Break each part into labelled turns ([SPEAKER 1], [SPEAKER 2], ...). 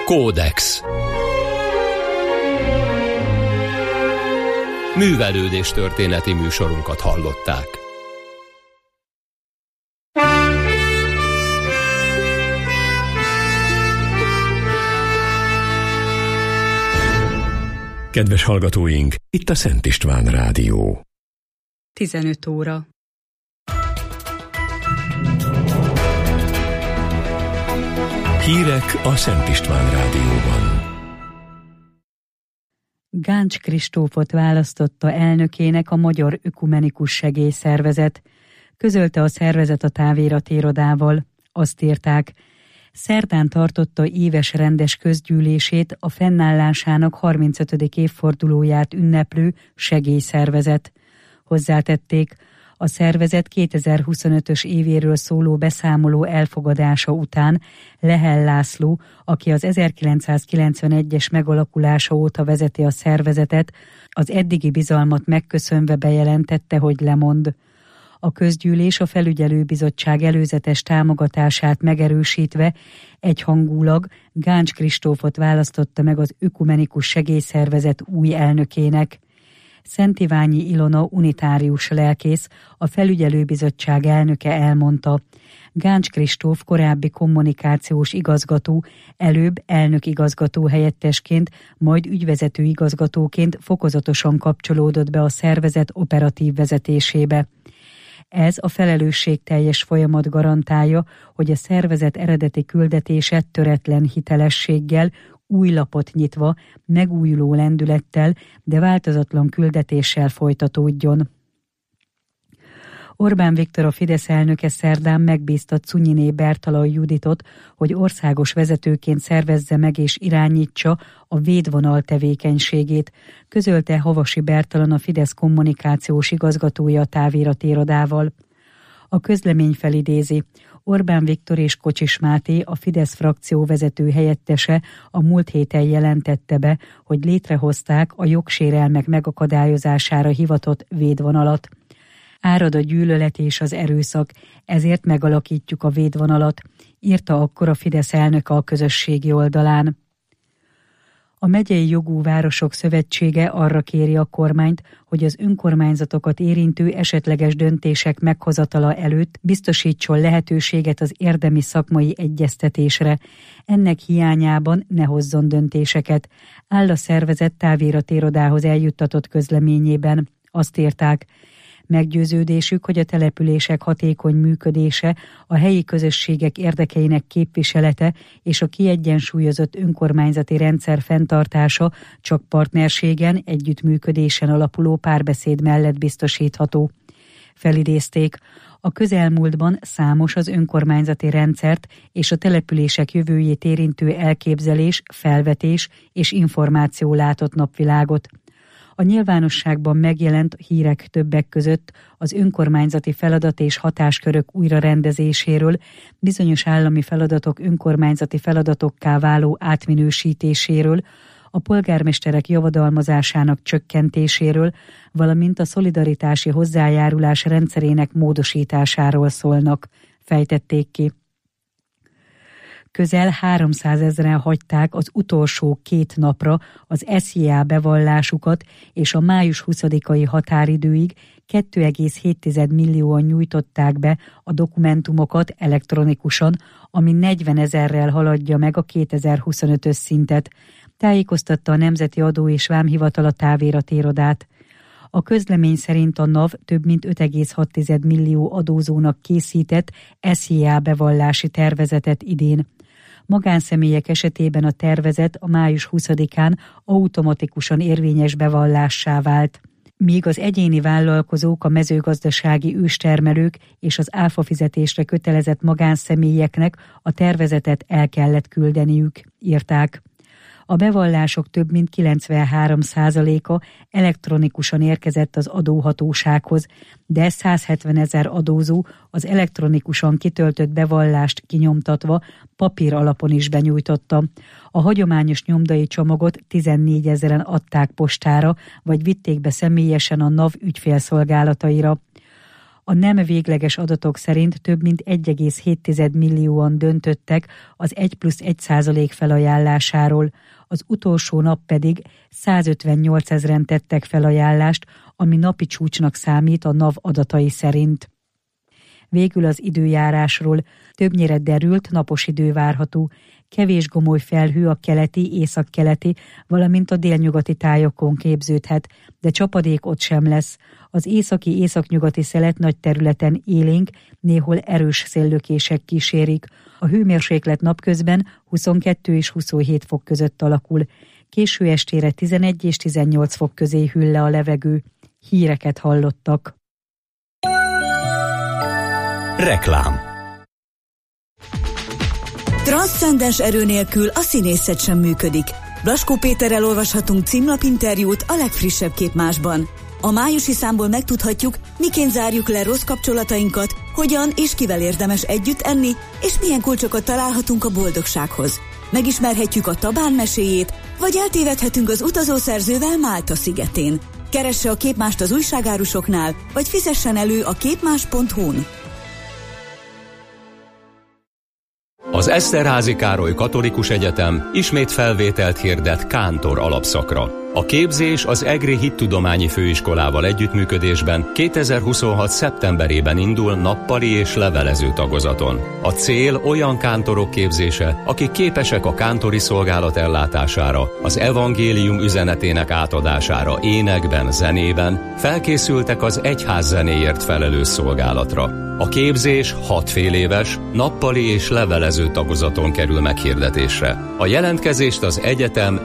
[SPEAKER 1] Kódex. Művelődés történeti műsorunkat hallották.
[SPEAKER 2] Kedves hallgatóink, itt a Szent István Rádió.
[SPEAKER 3] 15 óra.
[SPEAKER 2] Hírek a Szent István Rádióban.
[SPEAKER 3] Gáncs Kristófot választotta elnökének a Magyar Ökumenikus Segélyszervezet. Közölte a szervezet a táviratirodával. Azt írták, szerdán tartotta éves rendes közgyűlését a fennállásának 35. évfordulóját ünneplő segélyszervezet. Hozzátették, a szervezet 2025-ös évéről szóló beszámoló elfogadása után Lehel László, aki az 1991-es megalakulása óta vezeti a szervezetet, az eddigi bizalmat megköszönve bejelentette, hogy lemond. A közgyűlés a felügyelőbizottság előzetes támogatását megerősítve egyhangulag Gáncs Kristófot választotta meg az Ökumenikus Segélyszervezet új elnökének. Szent Iványi Ilona unitárius lelkész, a felügyelőbizottság elnöke elmondta, Gáncs Kristóf korábbi kommunikációs igazgató, előbb elnökigazgató helyettesként, majd ügyvezető igazgatóként fokozatosan kapcsolódott be a szervezet operatív vezetésébe. Ez a felelősségteljes folyamat garantálja, hogy a szervezet eredeti küldetése töretlen hitelességgel, új lapot nyitva, megújuló lendülettel, de változatlan küldetéssel folytatódjon. Orbán Viktor, a Fidesz elnöke szerdán megbízta Czunyiné Bertalan Juditot, hogy országos vezetőként szervezze meg és irányítsa a védvonal tevékenységét, közölte Havasi Bertalan, a Fidesz kommunikációs igazgatója a táviratirodával. A közlemény felidézi, Orbán Viktor és Kocsis Máté, a Fidesz frakció vezető helyettese a múlt héten jelentette be, hogy létrehozták a jogsérelmek megakadályozására hivatott védvonalat. Árad a gyűlölet és az erőszak, ezért megalakítjuk a védvonalat, írta akkor a Fidesz elnöke a közösségi oldalán. A Megyei Jogú Városok Szövetsége arra kéri a kormányt, hogy az önkormányzatokat érintő esetleges döntések meghozatala előtt biztosítson lehetőséget az érdemi szakmai egyeztetésre. Ennek hiányában ne hozzon döntéseket, áll a szervezet táviratirodához eljuttatott közleményében. Azt írták, meggyőződésük, hogy a települések hatékony működése, a helyi közösségek érdekeinek képviselete és a kiegyensúlyozott önkormányzati rendszer fenntartása csak partnerségen, együttműködésen alapuló párbeszéd mellett biztosítható. Felidézték, a közelmúltban számos az önkormányzati rendszert és a települések jövőjét érintő elképzelés, felvetés és információ látott napvilágot. A nyilvánosságban megjelent hírek többek között az önkormányzati feladat és hatáskörök újrarendezéséről, bizonyos állami feladatok önkormányzati feladatokká váló átminősítéséről, a polgármesterek javadalmazásának csökkentéséről, valamint a szolidaritási hozzájárulás rendszerének módosításáról szólnak, fejtették ki. Közel 300 000-en hagyták az utolsó 2 napra az SZIA bevallásukat, és a május 20-ai határidőig 2,7 millióan nyújtották be a dokumentumokat elektronikusan, ami 40 000-rel haladja meg a 2025-ös szintet, tájékoztatta a Nemzeti Adó és Vámhivatal a táviratirodát. A közlemény szerint a NAV több mint 5,6 millió adózónak készített SZIA bevallási tervezetet idén. Magánszemélyek esetében a tervezet a május 20-án automatikusan érvényes bevallássá vált, míg az egyéni vállalkozók, a mezőgazdasági őstermelők és az áfa fizetésre kötelezett magánszemélyeknek a tervezetet el kellett küldeniük, írták. A bevallások több mint 93%-a elektronikusan érkezett az adóhatósághoz, de 170 000 adózó az elektronikusan kitöltött bevallást kinyomtatva papír alapon is benyújtotta. A hagyományos nyomdai csomagot 14 000-en adták postára, vagy vitték be személyesen a NAV ügyfélszolgálataira. A nem végleges adatok szerint több mint 1,7 millióan döntöttek az 1+1% felajánlásáról, az utolsó nap pedig 158 000 tettek felajánlást, ami napi csúcsnak számít a NAV adatai szerint. Végül az időjárásról: többnyire derült, napos idő várható, kevés gomoly felhő a keleti, északkeleti, valamint a délnyugati tájokon képződhet, de csapadék ott sem lesz. Az északi-északnyugati szelet nagy területen élénk, néhol erős széllökések kísérik. A hőmérséklet napközben 22 és 27 fok között alakul. Késő estére 11 és 18 fok közé hűl le a levegő. Híreket hallottak.
[SPEAKER 2] Reklám.
[SPEAKER 4] Transzcendens erő nélkül a színészet sem működik. Blaskó Péterrel olvashatunk címlapinterjút a legfrissebb Képmásban. A májusi számból megtudhatjuk, miként zárjuk le rossz kapcsolatainkat, hogyan és kivel érdemes együtt enni, és milyen kulcsokat találhatunk a boldogsághoz. Megismerhetjük a Tabán meséjét, vagy eltévedhetünk az utazószerzővel Málta szigetén. Keresse a Képmást az újságárusoknál, vagy fizessen elő a képmás.hu-n.
[SPEAKER 1] Az Eszterházy Károly Katolikus Egyetem ismét felvételt hirdet kántor alapszakra. A képzés az EGRI Hittudományi Főiskolával együttműködésben 2026. szeptemberében indul nappali és levelező tagozaton. A cél olyan kántorok képzése, akik képesek a kántori szolgálat ellátására, az evangélium üzenetének átadására énekben, zenében, felkészültek az egyház zenéért felelős szolgálatra. A képzés 6 féléves, nappali és levelező tagozaton kerül meghirdetésre. A jelentkezést az egyetem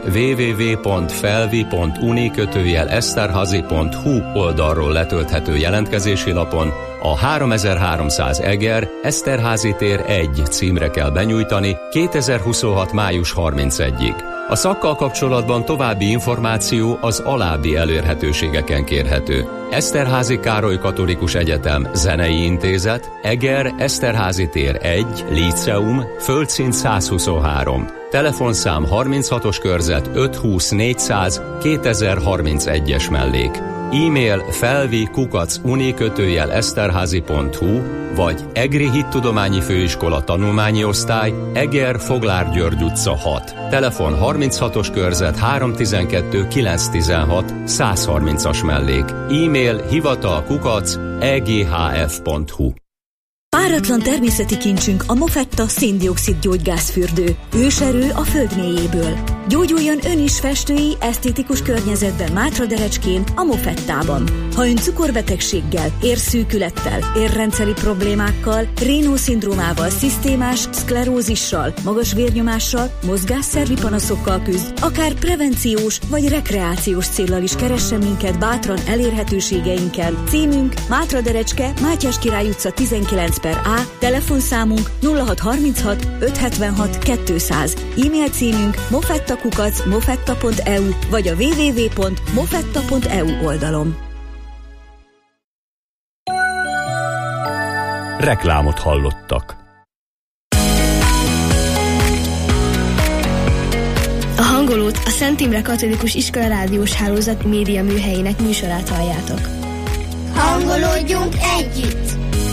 [SPEAKER 1] www.felvi.uni/eszterhazy.hu oldalról letölthető jelentkezési lapon a 3300 Eger, Eszterházy tér 1 címre kell benyújtani 2026. május 31-ig. A szakkal kapcsolatban további információ az alábbi elérhetőségeken kérhető: Eszterházy Károly Katolikus Egyetem Zenei Intézet, Eger, Eszterházy tér 1, Líceum, földszint 123, telefonszám 36-os körzet 520 400 2031-es mellék. E-mail felvi@uni/eszterházy.hu vagy EGRI Hittudományi Főiskola Tanulmányi Osztály, Eger, Foglár György utca 6. Telefon 36-os körzet 312 916 130-as mellék. E-mail hivatal@eghf.hu.
[SPEAKER 4] Páratlan természeti kincsünk a Mofetta széndioxid gyógygázfürdő. Őserő a föld mélyéből. Gyógyuljon ön is festői, esztétikus környezetben Mátraderecskén, a Mofettában. Ha ön cukorbetegséggel, érszűkülettel, érrendszeri problémákkal, Raynaud-szindrómával, szisztémás szklerózissal, magas vérnyomással, mozgásszervi panaszokkal küzd, akár prevenciós vagy rekreációs céllal is keressen minket bátran elérhetőségeinken. Címünk Mátraderecske, Mátyás Király utca 19/A, telefonszámunk 0636 576 200, e-mail címünk mofetta@mofetta.eu vagy a www.mofetta.eu oldalon.
[SPEAKER 2] Reklámot hallottak.
[SPEAKER 5] A hangolót a Szent Imre Katolikus Iskola rádiós hálózat média műhelyének műsorát halljátok.
[SPEAKER 6] Hangolódjunk együtt!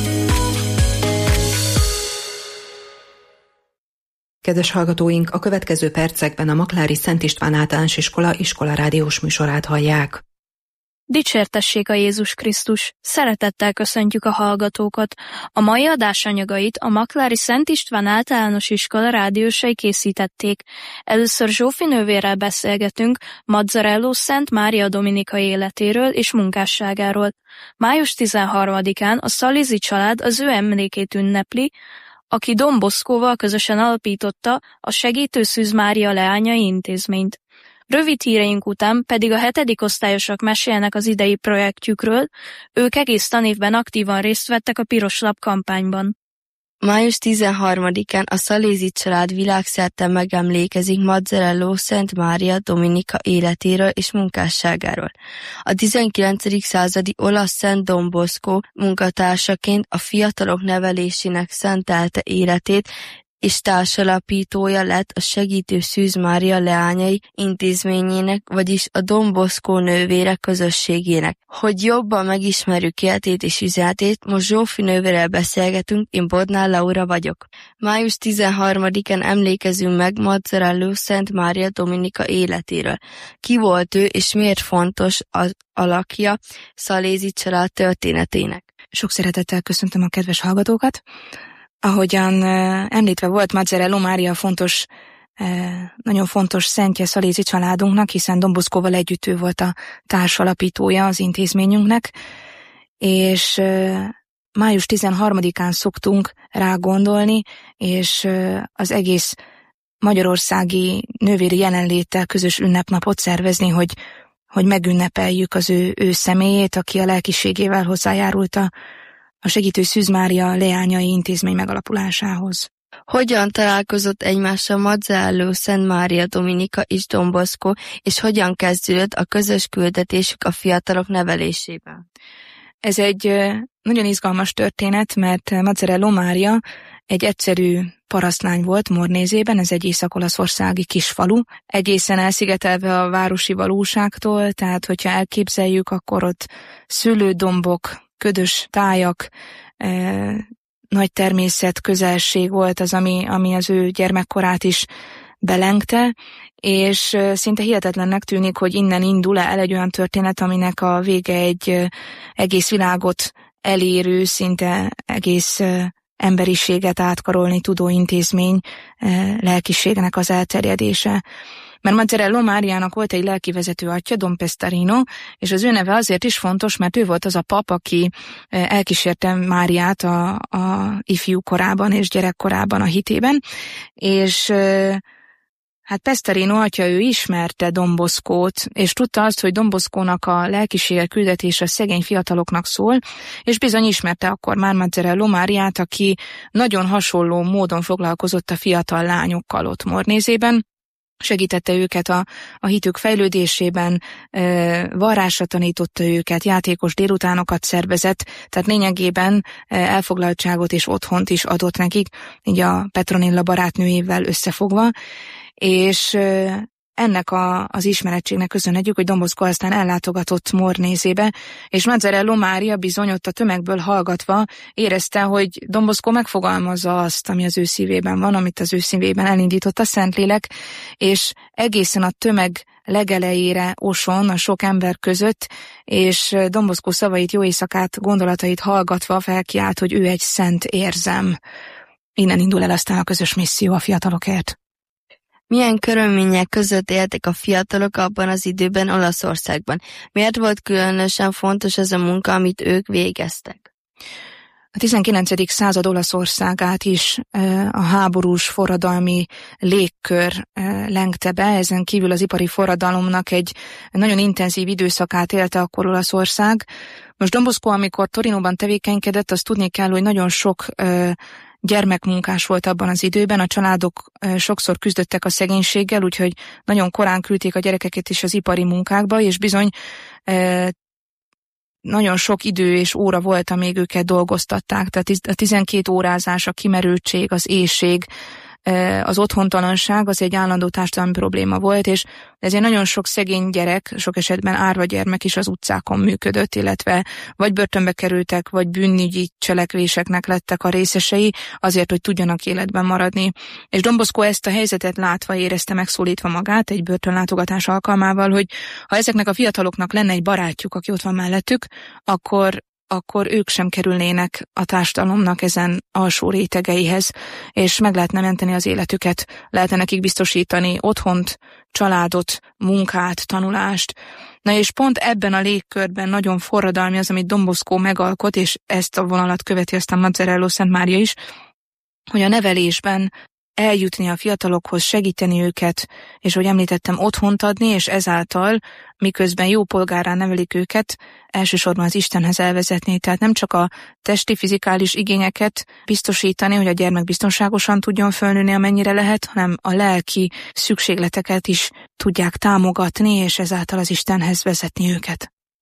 [SPEAKER 7] Kedves hallgatóink, a következő percekben a Maklári Szent István Általános Iskola rádiós műsorát hallják.
[SPEAKER 8] Dicsértessék a Jézus Krisztus! Szeretettel köszöntjük a hallgatókat! A mai adás anyagait a Maklári Szent István Általános Iskola rádiósai készítették. Először Zsófi nővérrel beszélgetünk Mazzarello Szent Mária Dominika életéről és munkásságáról. Május 13-án a Szalizi család az ő emlékét ünnepli, aki Don Boscóval közösen alapította a Segítő Szűz Mária Leányai Intézményt. Rövid híreink után pedig a 7. osztályosok mesélnek az idei projektjükről, ők egész tanévben aktívan részt vettek a Piros Lap kampányban.
[SPEAKER 9] Május 13-án a Szalézi család világszerte megemlékezik Mazzarello Szent Mária Dominika életéről és munkásságáról. A 19. századi olasz Szent Don Bosco munkatársaként a fiatalok nevelésének szentelte életét, és társalapítója lett a Segítő Szűz Mária Leányai Intézményének, vagyis a Don Bosco nővérek közösségének. Hogy jobban megismerjük életét és üzenetét, most Zsófi nővérrel beszélgetünk, én Bodnár Laura vagyok. Május 13-án emlékezünk meg Mazzarello Szent Mária Dominika életéről. Ki volt ő, és miért fontos az alakja Szalézi család történetének?
[SPEAKER 10] Sok szeretettel köszöntöm a kedves hallgatókat. Ahogyan említve volt, Mazzarello Mária nagyon fontos szentje Szalézi családunknak, hiszen Don Boscoval együtt ő volt a társalapítója az intézményünknek, és május 13-án szoktunk rá gondolni, és az egész magyarországi nővéri jelenléttel közös ünnepnapot szervezni, hogy megünnepeljük az ő személyét, aki a lelkiségével hozzájárult a Segítő Szűz Mária Leányai Intézmény megalapulásához.
[SPEAKER 9] Hogyan találkozott egymással Mazzarello Szent Mária Dominika és Don Bosco, és hogyan kezdődött a közös küldetésük a fiatalok nevelésében?
[SPEAKER 10] Ez egy nagyon izgalmas történet, mert Mazzarello Mária egy egyszerű parasztlány volt Mornézében, ez egy észak-olaszországi kisfalu, egészen elszigetelve a városi valóságtól, tehát hogyha elképzeljük, akkor ott szőlődombok, ködös tájak, nagy természet közelség volt az, ami az ő gyermekkorát is belengte, és szinte hihetetlennek tűnik, hogy innen indul el egy olyan történet, aminek a vége egy egész világot elérő, szinte egész emberiséget átkarolni tudó intézmény lelkiségnek az elterjedése. Mert Mazzarello Máriának volt egy lelkivezető atya, Don Pestarino, és az ő neve azért is fontos, mert ő volt az a pap, aki elkísérte Máriát a ifjú korában és gyerekkorában a hitében, és hát Pestarino atya, ő ismerte Don Boscót, és tudta azt, hogy Don Boscónak a lelkisége küldetése szegény fiataloknak szól, és bizony ismerte akkor már Mazzarello Máriát, aki nagyon hasonló módon foglalkozott a fiatal lányokkal ott Mornézében, segítette őket a hitük fejlődésében, varrásra tanította őket, játékos délutánokat szervezett, tehát lényegében elfoglaltságot és otthont is adott nekik, így a Petronilla barátnőjével összefogva, és ennek az ismerettségnek köszönhetjük, hogy Don Bosco aztán ellátogatott Mornézébe, és Mazzarello Mária bizony ott a tömegből hallgatva érezte, hogy Don Bosco megfogalmazza azt, ami az ő szívében van, amit az ő szívében elindított a Szentlélek, és egészen a tömeg legelejére oson a sok ember között, és Don Bosco szavait, jó éjszakát, gondolatait hallgatva felkiált, hogy ő egy szent érzem. Innen indul el aztán a közös misszió a fiatalokért.
[SPEAKER 9] Milyen körülmények között éltek a fiatalok abban az időben Olaszországban? Miért volt különösen fontos ez a munka, amit ők végeztek?
[SPEAKER 10] A 19. század Olaszországát is a háborús forradalmi légkör lengte be, ezen kívül az ipari forradalomnak egy nagyon intenzív időszakát élte akkor Olaszország. Most Don Bosco, amikor Torinóban tevékenykedett, azt tudni kell, hogy nagyon sok gyermekmunkás volt abban az időben, a családok sokszor küzdöttek a szegénységgel, úgyhogy nagyon korán küldték a gyerekeket is az ipari munkákba, és bizony nagyon sok idő és óra volt, amíg őket dolgoztatták. Tehát a 12 órázás, a kimerültség, az éhség, az otthontalanság az egy állandó társadalmi probléma volt, és ezért nagyon sok szegény gyerek, sok esetben árva gyermek is az utcákon működött, illetve vagy börtönbe kerültek, vagy bűnügyi cselekvéseknek lettek a részesei, azért, hogy tudjanak életben maradni. És Don Bosco ezt a helyzetet látva érezte megszólítva magát egy börtönlátogatás alkalmával, hogy ha ezeknek a fiataloknak lenne egy barátjuk, aki ott van mellettük, akkor ők sem kerülnének a társadalomnak ezen alsó rétegeihez, és meg lehetne menteni az életüket, lehetne nekik biztosítani otthont, családot, munkát, tanulást. Na és pont ebben a légkörben nagyon forradalmi az, amit Don Bosco megalkot, és ezt a vonalat követi aztán Mazzarello Szent Mária is, hogy a nevelésben eljutni a fiatalokhoz, segíteni őket, és hogy említettem, otthont adni, és ezáltal, miközben jó polgárrá nevelik őket, elsősorban az Istenhez elvezetni. Tehát nem csak a testi, fizikális igényeket biztosítani, hogy a gyermek biztonságosan tudjon fölnőni, amennyire lehet, hanem a lelki szükségleteket is tudják támogatni, és ezáltal az Istenhez vezetni őket.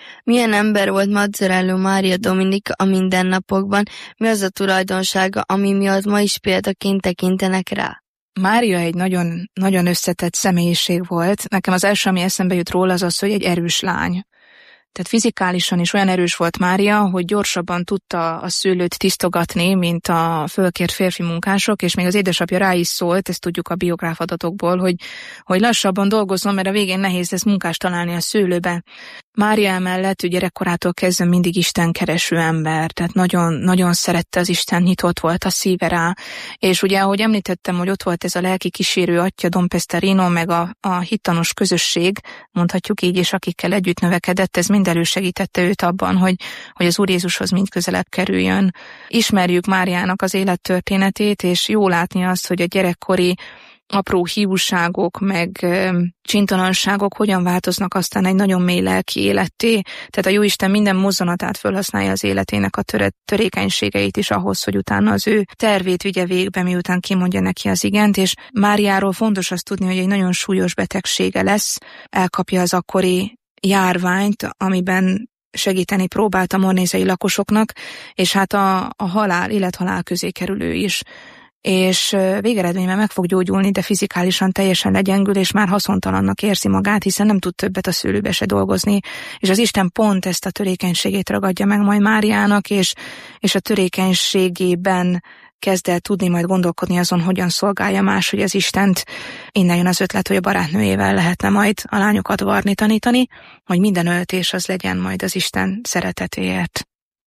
[SPEAKER 9] Milyen ember volt Mazzarello Mária Dominika a mindennapokban, mi az a tulajdonsága, ami miatt ma is példaként tekintenek rá?
[SPEAKER 10] Mária egy nagyon, nagyon összetett személyiség volt. Nekem az első, ami eszembe jut róla, az, hogy egy erős lány. Tehát fizikálisan is olyan erős volt Mária, hogy gyorsabban tudta a szőlőt tisztogatni, mint a fölkért férfi munkások, és még az édesapja rá is szólt, ezt tudjuk a biográf adatokból, hogy lassabban dolgozzon, mert a végén nehéz lesz munkást találni a szőlőbe. Mária emellett gyerekkorától kezdve mindig istenkereső ember, tehát nagyon, nagyon szerette az Isten, nyitott volt a szíve rá, és ugye, ahogy említettem, hogy ott volt ez a lelki kísérő atya, Don Pestarino, meg a hittanos közösség, mondhatjuk így, és akikkel együtt növekedett, ez mind elősegítette őt abban, hogy az Úr Jézushoz mind közelebb kerüljön. Ismerjük Máriának az élettörténetét, és jó látni azt, hogy a gyerekkori apró hiúságok, meg csintalanságok hogyan változnak aztán egy nagyon mély lelki életté. Tehát a Jóisten minden mozzanatát felhasználja az életének a törékenységeit is ahhoz, hogy utána az ő tervét vigye végbe, miután kimondja neki az igent, és Máriáról fontos azt tudni, hogy egy nagyon súlyos betegsége lesz, elkapja az akkori járványt, amiben segíteni próbált a mornézei lakosoknak, és hát a halál, élethalál közé kerülő is. És végeredményben meg fog gyógyulni, de fizikálisan teljesen legyengül, és már haszontalannak érzi magát, hiszen nem tud többet a szőlőbe se dolgozni. És az Isten pont ezt a törékenységét ragadja meg majd Máriának, és a törékenységében kezd el tudni majd gondolkodni azon, hogyan szolgálja máshogy az Istent. Innen jön az ötlet, hogy a barátnőjével lehetne majd a lányokat varni, tanítani, hogy minden öltés az legyen majd az Isten szeretetéért.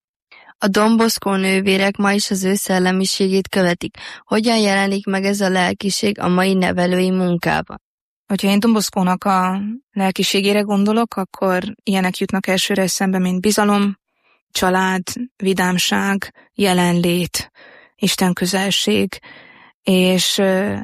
[SPEAKER 9] A Don Bosco nővérek ma is az ő szellemiségét követik. Hogyan jelenik meg ez a lelkiség a mai nevelői munkában?
[SPEAKER 10] Hogyha én Don Boscónak a lelkiségére gondolok, akkor ilyenek jutnak elsőre eszembe, mint bizalom, család, vidámság, jelenlét, Isten közelség, és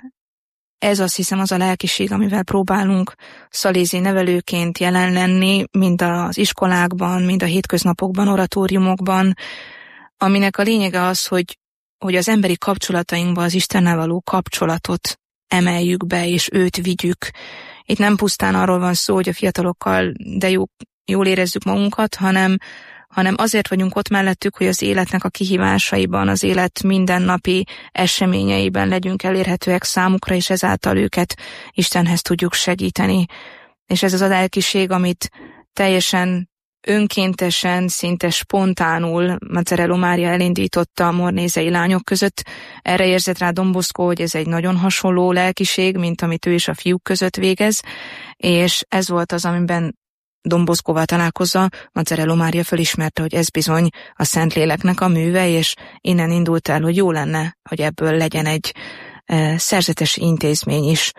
[SPEAKER 10] ez azt hiszem az a lelkiség, amivel próbálunk szalézi nevelőként jelen lenni, mind az iskolákban, mind a hétköznapokban, oratóriumokban, aminek a lényege az, hogy az emberi kapcsolatainkba az Istennel való kapcsolatot emeljük be, és őt vigyük. Itt nem pusztán arról van szó, hogy a fiatalokkal de jól érezzük magunkat, hanem azért vagyunk ott mellettük, hogy az életnek a kihívásaiban, az élet mindennapi eseményeiben legyünk elérhetőek számukra, és ezáltal őket Istenhez tudjuk segíteni. És ez az a lelkiség, amit teljesen önkéntesen, szinte spontánul Mazzarello Mária elindította a mornézei lányok között. Erre érzett rá Don Bosco, hogy ez egy nagyon hasonló lelkiség, mint amit ő és a fiúk között végez, és ez volt az, amiben Don Boscóval találkozva, Mazzarello Mária fölismerte, hogy ez bizony a Szentléleknek a műve, és innen indult el, hogy jó lenne, hogy ebből legyen egy szerzetes intézmény is.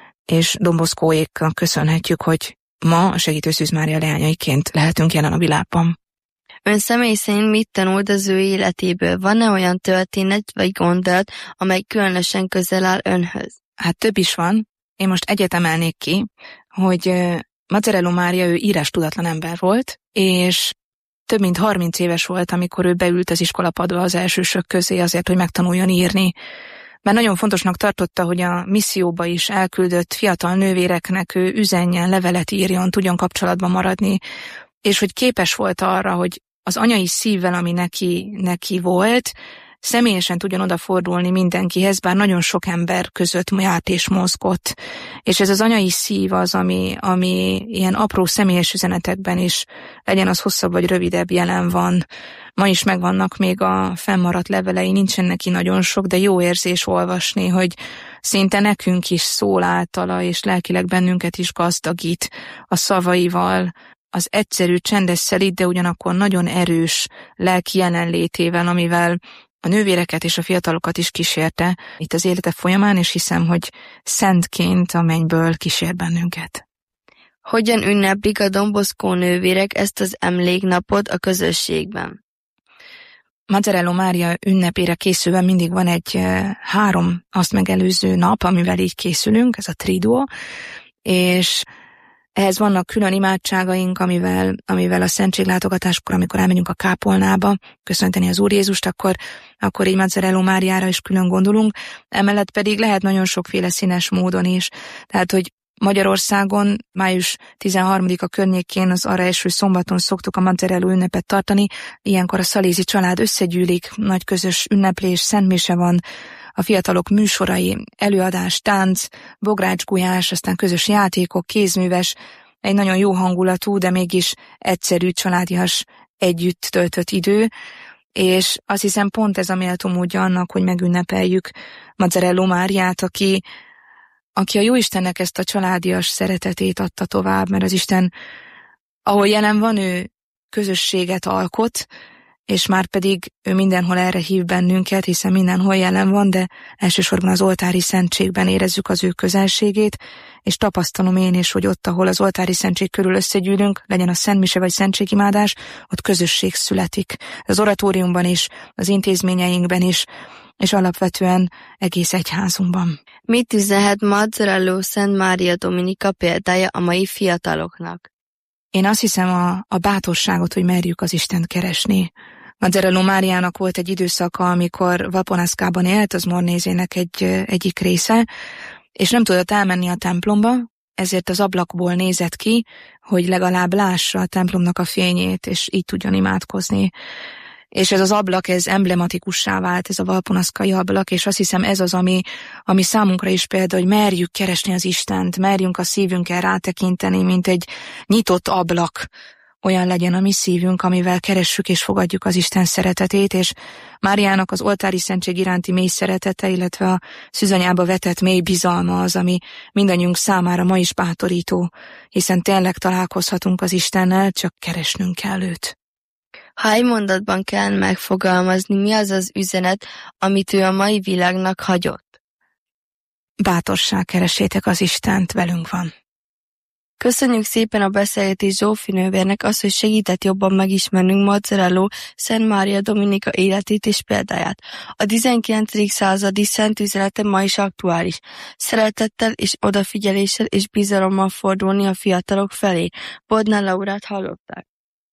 [SPEAKER 10] És Don Boscóéknak köszönhetjük, hogy ma a Segítő Szűz Mária leányaiként lehetünk jelen a világban.
[SPEAKER 9] Ön személy szerint mit tanult az ő életéből? Van-e olyan történet vagy gondolat, amely különösen közel áll önhöz?
[SPEAKER 10] Hát több is van. Én most egyet emelnék ki, hogy Mazzarello Mária, ő írástudatlan ember volt, és több mint 30 éves volt, amikor ő beült az iskolapadba az elsősök közé azért, hogy megtanuljon írni. Mert nagyon fontosnak tartotta, hogy a misszióba is elküldött fiatal nővéreknek ő üzenjen, levelet írjon, tudjon kapcsolatban maradni, és hogy képes volt arra, hogy az anyai szívvel, ami neki volt, személyesen tudjon odafordulni mindenkihez, bár nagyon sok ember között járt és mozgott. És ez az anyai szív az, ami ilyen apró személyes üzenetekben is, legyen az hosszabb vagy rövidebb, jelen van. Ma is megvannak még a fennmaradt levelei, nincsen neki nagyon sok, de jó érzés olvasni, hogy szinte nekünk is szól általa, és lelkileg bennünket is gazdagít a szavaival, az egyszerű, csendes, szelíd, de ugyanakkor nagyon erős lelki jelenlétével, amivel a nővéreket és a fiatalokat is kísérte itt az élete folyamán, és hiszem, hogy szentként a mennyből kísér bennünket.
[SPEAKER 9] Hogyan ünneplik a Don Bosco nővérek ezt az emléknapot a közösségben?
[SPEAKER 10] Mazzarello Mária ünnepére készülve mindig van egy 3 azt megelőző nap, amivel így készülünk, ez a triduo, és ehhez vannak külön imádságaink, amivel a szentséglátogatáskor, amikor elmegyünk a kápolnába köszönteni az Úr Jézust, akkor így Mazzarello Máriára is külön gondolunk. Emellett pedig lehet nagyon sokféle színes módon is. Tehát, hogy Magyarországon május 13-a környékén, az arra eső szombaton szoktuk a Mazzarello ünnepet tartani. Ilyenkor a szalézi család összegyűlik, nagy közös ünneplés, szentmise van, a fiatalok műsorai, előadás, tánc, bográcsgulyás, aztán közös játékok, kézműves, egy nagyon jó hangulatú, de mégis egyszerű, családias, együtt töltött idő, és azt hiszem pont ez a méltó módja annak, hogy megünnepeljük Mazzarello Máriát, aki a Jóistennek ezt a családias szeretetét adta tovább, mert az Isten, ahol jelen van, ő közösséget alkot, és már pedig ő mindenhol erre hív bennünket, hiszen mindenhol jelen van, de elsősorban az oltári szentségben érezzük az ő közelségét, és tapasztalom én is, hogy ott, ahol az oltári szentség körül összegyűlünk, legyen a szentmise vagy szentségimádás, ott közösség születik. Az oratóriumban is, az intézményeinkben is, és alapvetően egész egyházunkban.
[SPEAKER 9] Mit üzenhet Mazzarello Szent Mária Dominika példája a mai fiataloknak?
[SPEAKER 10] Én azt hiszem a bátorságot, hogy merjük az Istent keresni. Mazzarello Máriának volt egy időszaka, amikor Valponaszkában élt, az Mornézének egyik része, és nem tudott elmenni a templomba, ezért az ablakból nézett ki, hogy legalább lássa a templomnak a fényét, és így tudjon imádkozni. És ez az ablak, ez emblematikussá vált, ez a valponaszkai ablak, és azt hiszem ez az, ami számunkra is példa, hogy merjük keresni az Istent, merjünk a szívünkkel rátekinteni, mint egy nyitott ablak, olyan legyen a mi szívünk, amivel keressük és fogadjuk az Isten szeretetét, és Máriának az oltári szentség iránti mély szeretete, illetve a szűzanyába vetett mély bizalma az, ami mindannyiunk számára ma is bátorító, hiszen tényleg találkozhatunk az Istennel, csak keresnünk kell őt.
[SPEAKER 9] Ha egy mondatban kell megfogalmazni, mi az az üzenet, amit ő a mai világnak hagyott?
[SPEAKER 10] Bátorság, keressétek az Istent, velünk van.
[SPEAKER 9] Köszönjük szépen a beszélgetést Zsófi nővérnek, az, hogy segített jobban megismernünk Mazzarello Szent Mária Dominika életét és példáját. A 19. századi szent üzenete ma is aktuális. Szeretettel és odafigyeléssel és bizalommal fordulni a fiatalok felé. Bodnár Laurát hallották.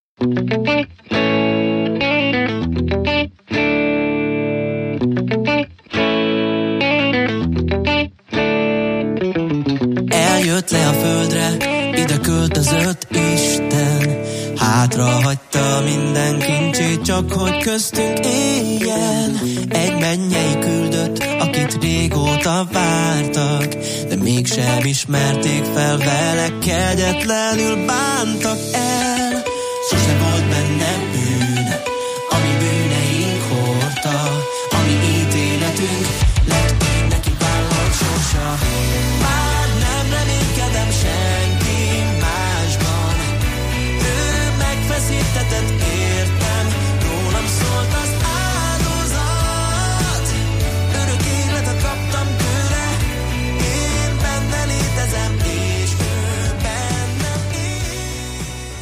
[SPEAKER 11] Eljött le a földre, ide költözött Isten. Hátra hagyta minden kincsét, csak hogy köztünk éljen. Egy mennyei küldött, akit régóta vártak, de mégsem ismerték fel, vele kegyetlenül bántak el. Sose volt benne bűn, ami bűneink hordta, ami ítéletünk lett, én neki vállalt sorsa. Már nem reménykedem senki másban, ő megfeszítetett értem, rólam szólt az áldozat. Örök életet kaptam tőle, én benne létezem, és ő bennem él.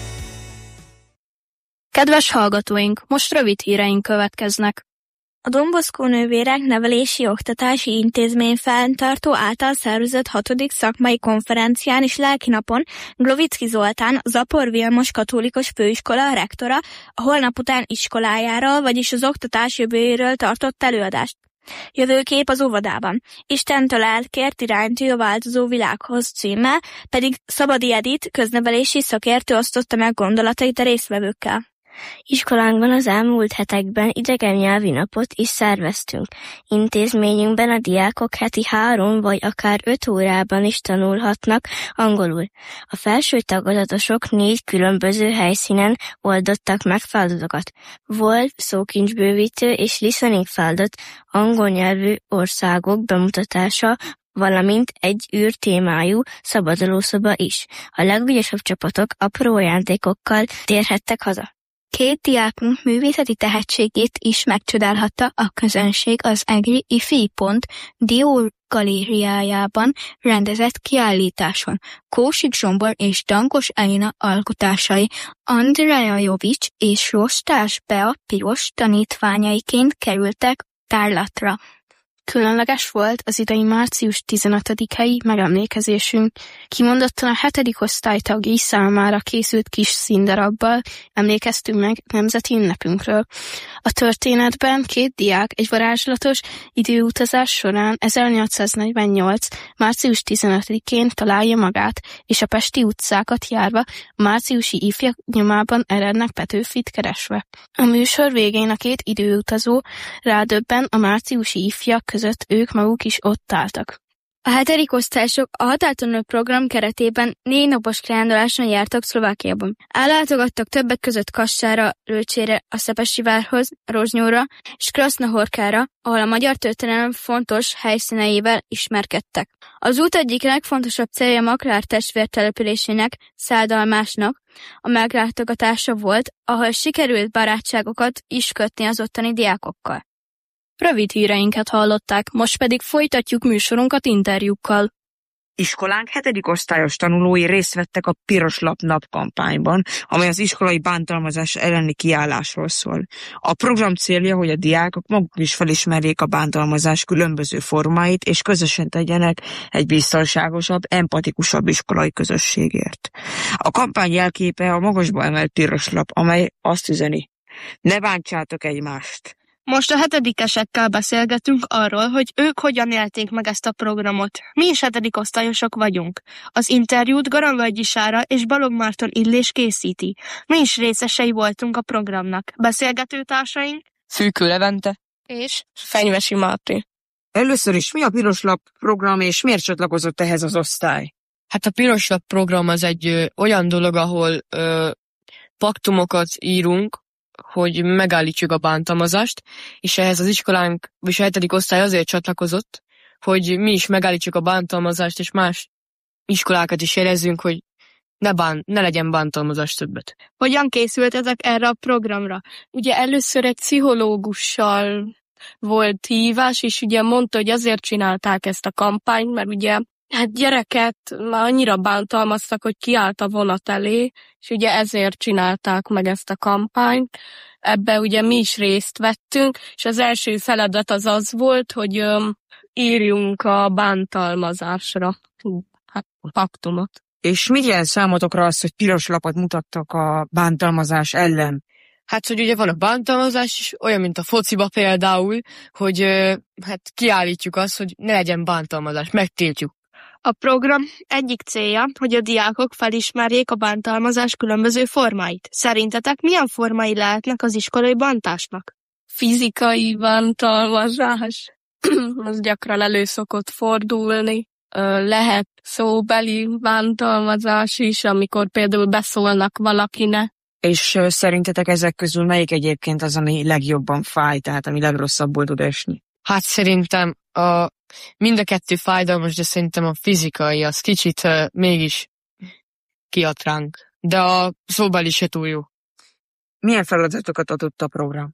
[SPEAKER 8] Kedves hallgatóink, most rövid híreink következnek.
[SPEAKER 5] A Don Bosco nővérek nevelési oktatási intézmény fenntartó által szervezett 6. szakmai konferencián és lelkinapon Glovicki Zoltán, a Zapor Vilmos Katolikus Főiskola rektora a holnap után iskolájáról, vagyis az oktatás jövőjéről tartott előadást. Jövőkép az óvodában. Istentől elkért iránytű a változó világhoz címmel, pedig Szabadi Edith köznevelési szakértő osztotta meg gondolatait a résztvevőkkel.
[SPEAKER 12] Iskolánkban az elmúlt hetekben idegen nyelvi napot is szerveztünk. Intézményünkben a diákok heti 3 vagy akár 5 órában is tanulhatnak angolul. A felső tagadatosok 4 különböző helyszínen oldottak meg feladatokat. Volt szókincsbővítő és listening feladat, angol nyelvű országok bemutatása, valamint egy űrtémájú szabadalószoba is. A legügyesebb csapatok apró ajándékokkal térhettek haza.
[SPEAKER 5] 2 diákunk művészeti tehetségét is megcsodálhatta a közönség az Egri Ifjúi Pont Dió galériájában rendezett kiállításon. Kósik Zsombor és Dankos Elina alkotásai Andrea Jovics és Rostás Bea Piros tanítványaiként kerültek tárlatra.
[SPEAKER 8] Különleges volt az idei március 15-i megemlékezésünk. Kimondottan a 7. osztály tagjai számára készült kis színdarabbal emlékeztünk meg nemzeti ünnepünkről. A történetben 2 diák egy varázslatos időutazás során 1848. március 15-én találja magát, és a pesti utcákat járva a márciusi ifjak nyomában erednek Petőfit keresve. A műsor végén a 2 időutazó rádöbben a márciusi ifjak között ők maguk is ott álltak.
[SPEAKER 5] A 7. osztályosok a Határtanuló program keretében 4 napos kiránduláson jártak Szlovákiában. Ellátogattak többek között Kassára, Lőcsére, a Szepesi várhoz, Rozsnyóra és Krasznahorkára, ahol a magyar történelem fontos helyszíneivel ismerkedtek. Az út egyik legfontosabb célja Maklár testvértelepülésének, Száldalmásnak a meglátogatása volt, ahol sikerült barátságokat is kötni az ottani diákokkal.
[SPEAKER 8] Rövid híreinket hallották, most pedig folytatjuk műsorunkat interjúkkal.
[SPEAKER 13] Iskolánk 7. osztályos tanulói részt vettek a Piros Lap napkampányban, amely az iskolai bántalmazás elleni kiállásról szól. A program célja, hogy a diákok maguk is felismerjék a bántalmazás különböző formáit, és közösen tegyenek egy biztonságosabb, empatikusabb iskolai közösségért. A kampány jelképe a magasba emelt piros lap, amely azt üzeni: ne bántsátok egymást!
[SPEAKER 14] Most a 7-esekkel beszélgetünk arról, hogy ők hogyan élték meg ezt a programot. Mi is 7. osztályosok vagyunk. Az interjút Garamvölgyi Sára és Balogh Márton Illés készíti. Mi is részesei voltunk a programnak. Beszélgetőtársaink
[SPEAKER 15] Fűkő Levente
[SPEAKER 14] és Fenyvesi Márti.
[SPEAKER 13] Először is mi a Piros Lap program, és miért csatlakozott ehhez az osztály?
[SPEAKER 15] Hát a Piros Lap program az egy olyan dolog, ahol paktumokat írunk, hogy megállítsuk a bántalmazást, és ehhez az iskolánk, és a 7. osztály azért csatlakozott, hogy mi is megállítsuk a bántalmazást, és más iskolákat is jelezzünk, hogy ne legyen bántalmazás többet.
[SPEAKER 14] Hogyan készültetek erre a programra?
[SPEAKER 16] Ugye először egy pszichológussal volt hívás, és ugye mondta, hogy azért csinálták ezt a kampányt, mert ugye hát gyereket már annyira bántalmaztak, hogy kiállt a vonat elé, és ugye ezért csinálták meg ezt a kampányt. Ebbe ugye mi is részt vettünk, és az első feladat az volt, hogy írjunk a bántalmazásra paktumot.
[SPEAKER 13] És mit jelent számotokra az, hogy piros lapot mutattak a bántalmazás ellen?
[SPEAKER 15] Hát, hogy ugye van a bántalmazás is, olyan, mint a fociba például, hogy hát kiállítjuk azt, hogy ne legyen bántalmazás, megtiltjuk.
[SPEAKER 14] A program egyik célja, hogy a diákok felismerjék a bántalmazás különböző formáit. Szerintetek milyen formái lehetnek az iskolai bántásnak?
[SPEAKER 16] Fizikai bántalmazás, az gyakran elő szokott fordulni. Lehet szóbeli bántalmazás is, amikor például beszólnak valakinek.
[SPEAKER 13] És szerintetek ezek közül melyik egyébként az, ami legjobban fáj, tehát ami legrosszabbul tud esni?
[SPEAKER 15] Hát szerintem mind a 2 fájdalmas, de szerintem a fizikai az kicsit mégis kiad ránk. De a szóbeli se túl jó.
[SPEAKER 13] Milyen feladatokat adott a program?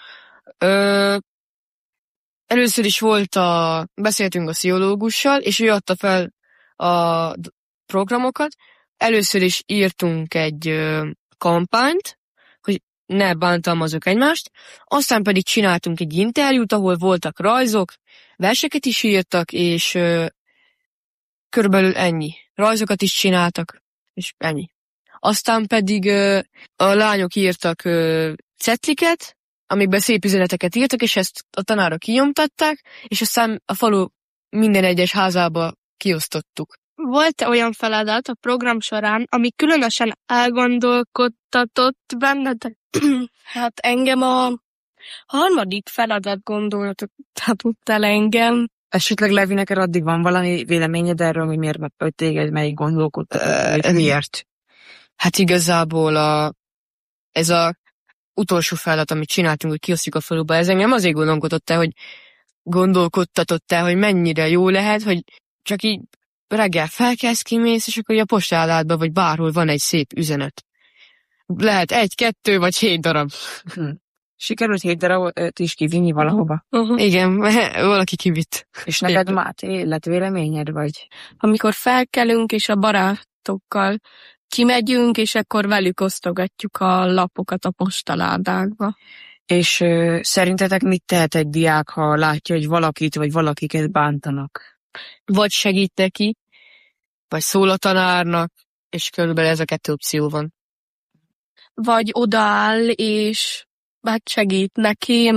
[SPEAKER 15] Először is beszéltünk a pszichológussal, és ő adta fel a programokat. Először is írtunk egy kampányt, hogy ne bántalmazzuk egymást, aztán pedig csináltunk egy interjút, ahol voltak rajzok, verseket is írtak, és körülbelül ennyi. Rajzokat is csináltak, és ennyi. Aztán pedig a lányok írtak cetliket, amikben szép üzeneteket írtak, és ezt a tanárok kinyomtatták, és aztán a falu minden egyes házába kiosztottuk.
[SPEAKER 14] Volt-e olyan feladat a program során, ami különösen elgondolkodtatott bennetek?
[SPEAKER 16] Hát engem a 3. feladat gondolkodtatott el engem.
[SPEAKER 13] Esetleg Levi, neked addig van valami véleményed erről, hogy miért hogy téged melyik gondolkodtatott? Miért?
[SPEAKER 15] Hát igazából ez a utolsó feladat, amit csináltunk, hogy kiosztjuk a faluba, ez engem azért gondolkodtatott el, hogy mennyire jó lehet, hogy csak így reggel felkelsz, kimész, és akkor a postáládban, vagy bárhol van egy szép üzenet. Lehet 1, 2 vagy 7 darab.
[SPEAKER 13] Sikerült 7 darabot is kivinni valahova?
[SPEAKER 15] Igen, valaki kivitt.
[SPEAKER 13] És neked Máté, lett véleményed, vagy?
[SPEAKER 16] Amikor felkelünk, és a barátokkal kimegyünk, és akkor velük osztogatjuk a lapokat a postaládákba.
[SPEAKER 13] És szerintetek mit tehet egy diák, ha látja, hogy valakit vagy valakiket bántanak?
[SPEAKER 15] Vagy segít neki, vagy szól a tanárnak, és körülbelül ez a 2 opció van.
[SPEAKER 16] Vagy odaáll, és segít neki,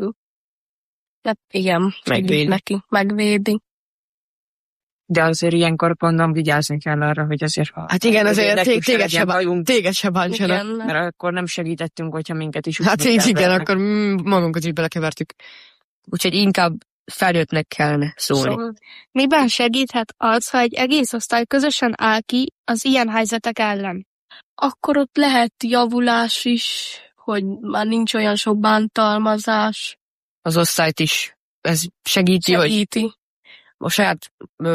[SPEAKER 16] megvédi.
[SPEAKER 13] De azért ilyenkor mondom, vigyázni kell arra, hogy azért...
[SPEAKER 15] Hát igen, azért téged se bántsanak.
[SPEAKER 13] Mert akkor nem segítettünk, hogyha minket is...
[SPEAKER 15] Hát igen, akkor magunkat is belekevertük. Úgyhogy inkább felnőttnek kellene szólni. Szóval
[SPEAKER 14] miben segíthet az, ha egy egész osztály közösen áll ki az ilyen helyzetek ellen?
[SPEAKER 16] Akkor ott lehet javulás is, hogy már nincs olyan sok bántalmazás.
[SPEAKER 15] Az osztályt is ez segíti. Hogy a saját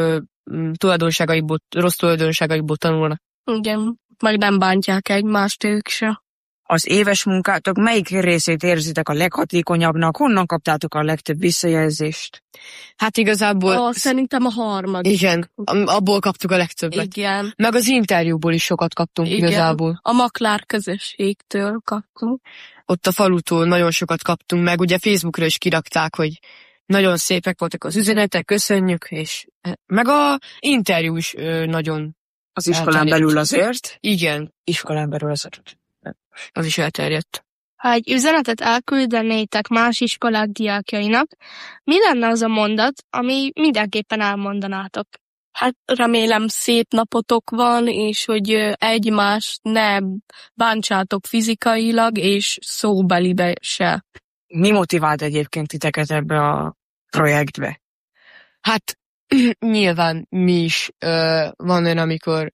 [SPEAKER 15] rossz tulajdonságaiból tanulnak.
[SPEAKER 16] Igen, meg nem bántják egymást ők se.
[SPEAKER 13] Az éves munkátok melyik részét érzitek a leghatékonyabbnak? Honnan kaptátok a legtöbb visszajelzést?
[SPEAKER 15] Hát igazából...
[SPEAKER 16] Szerintem a harmadik.
[SPEAKER 15] Igen, abból kaptuk a legtöbbet.
[SPEAKER 16] Igen.
[SPEAKER 15] Meg az interjúból is sokat kaptunk igazából.
[SPEAKER 16] A Maklár közösségtől kaptunk.
[SPEAKER 15] Ott a falutól nagyon sokat kaptunk, meg ugye Facebookra is kirakták, hogy nagyon szépek voltak az üzenetek, köszönjük, és meg a interjú is nagyon...
[SPEAKER 13] Az iskolán belül azért?
[SPEAKER 15] Igen.
[SPEAKER 13] Iskolán belül azért.
[SPEAKER 15] Az is elterjedt.
[SPEAKER 14] Ha egy üzenetet elküldenétek más iskolák diákjainak, mi lenne az a mondat, ami mindenképpen elmondanátok?
[SPEAKER 16] Hát remélem szép napotok van, és hogy egymást ne bántsátok fizikailag, és szóbelibe se.
[SPEAKER 13] Mi motivált egyébként titeket ebbe a projektbe?
[SPEAKER 15] Hát nyilván mi is van olyan, amikor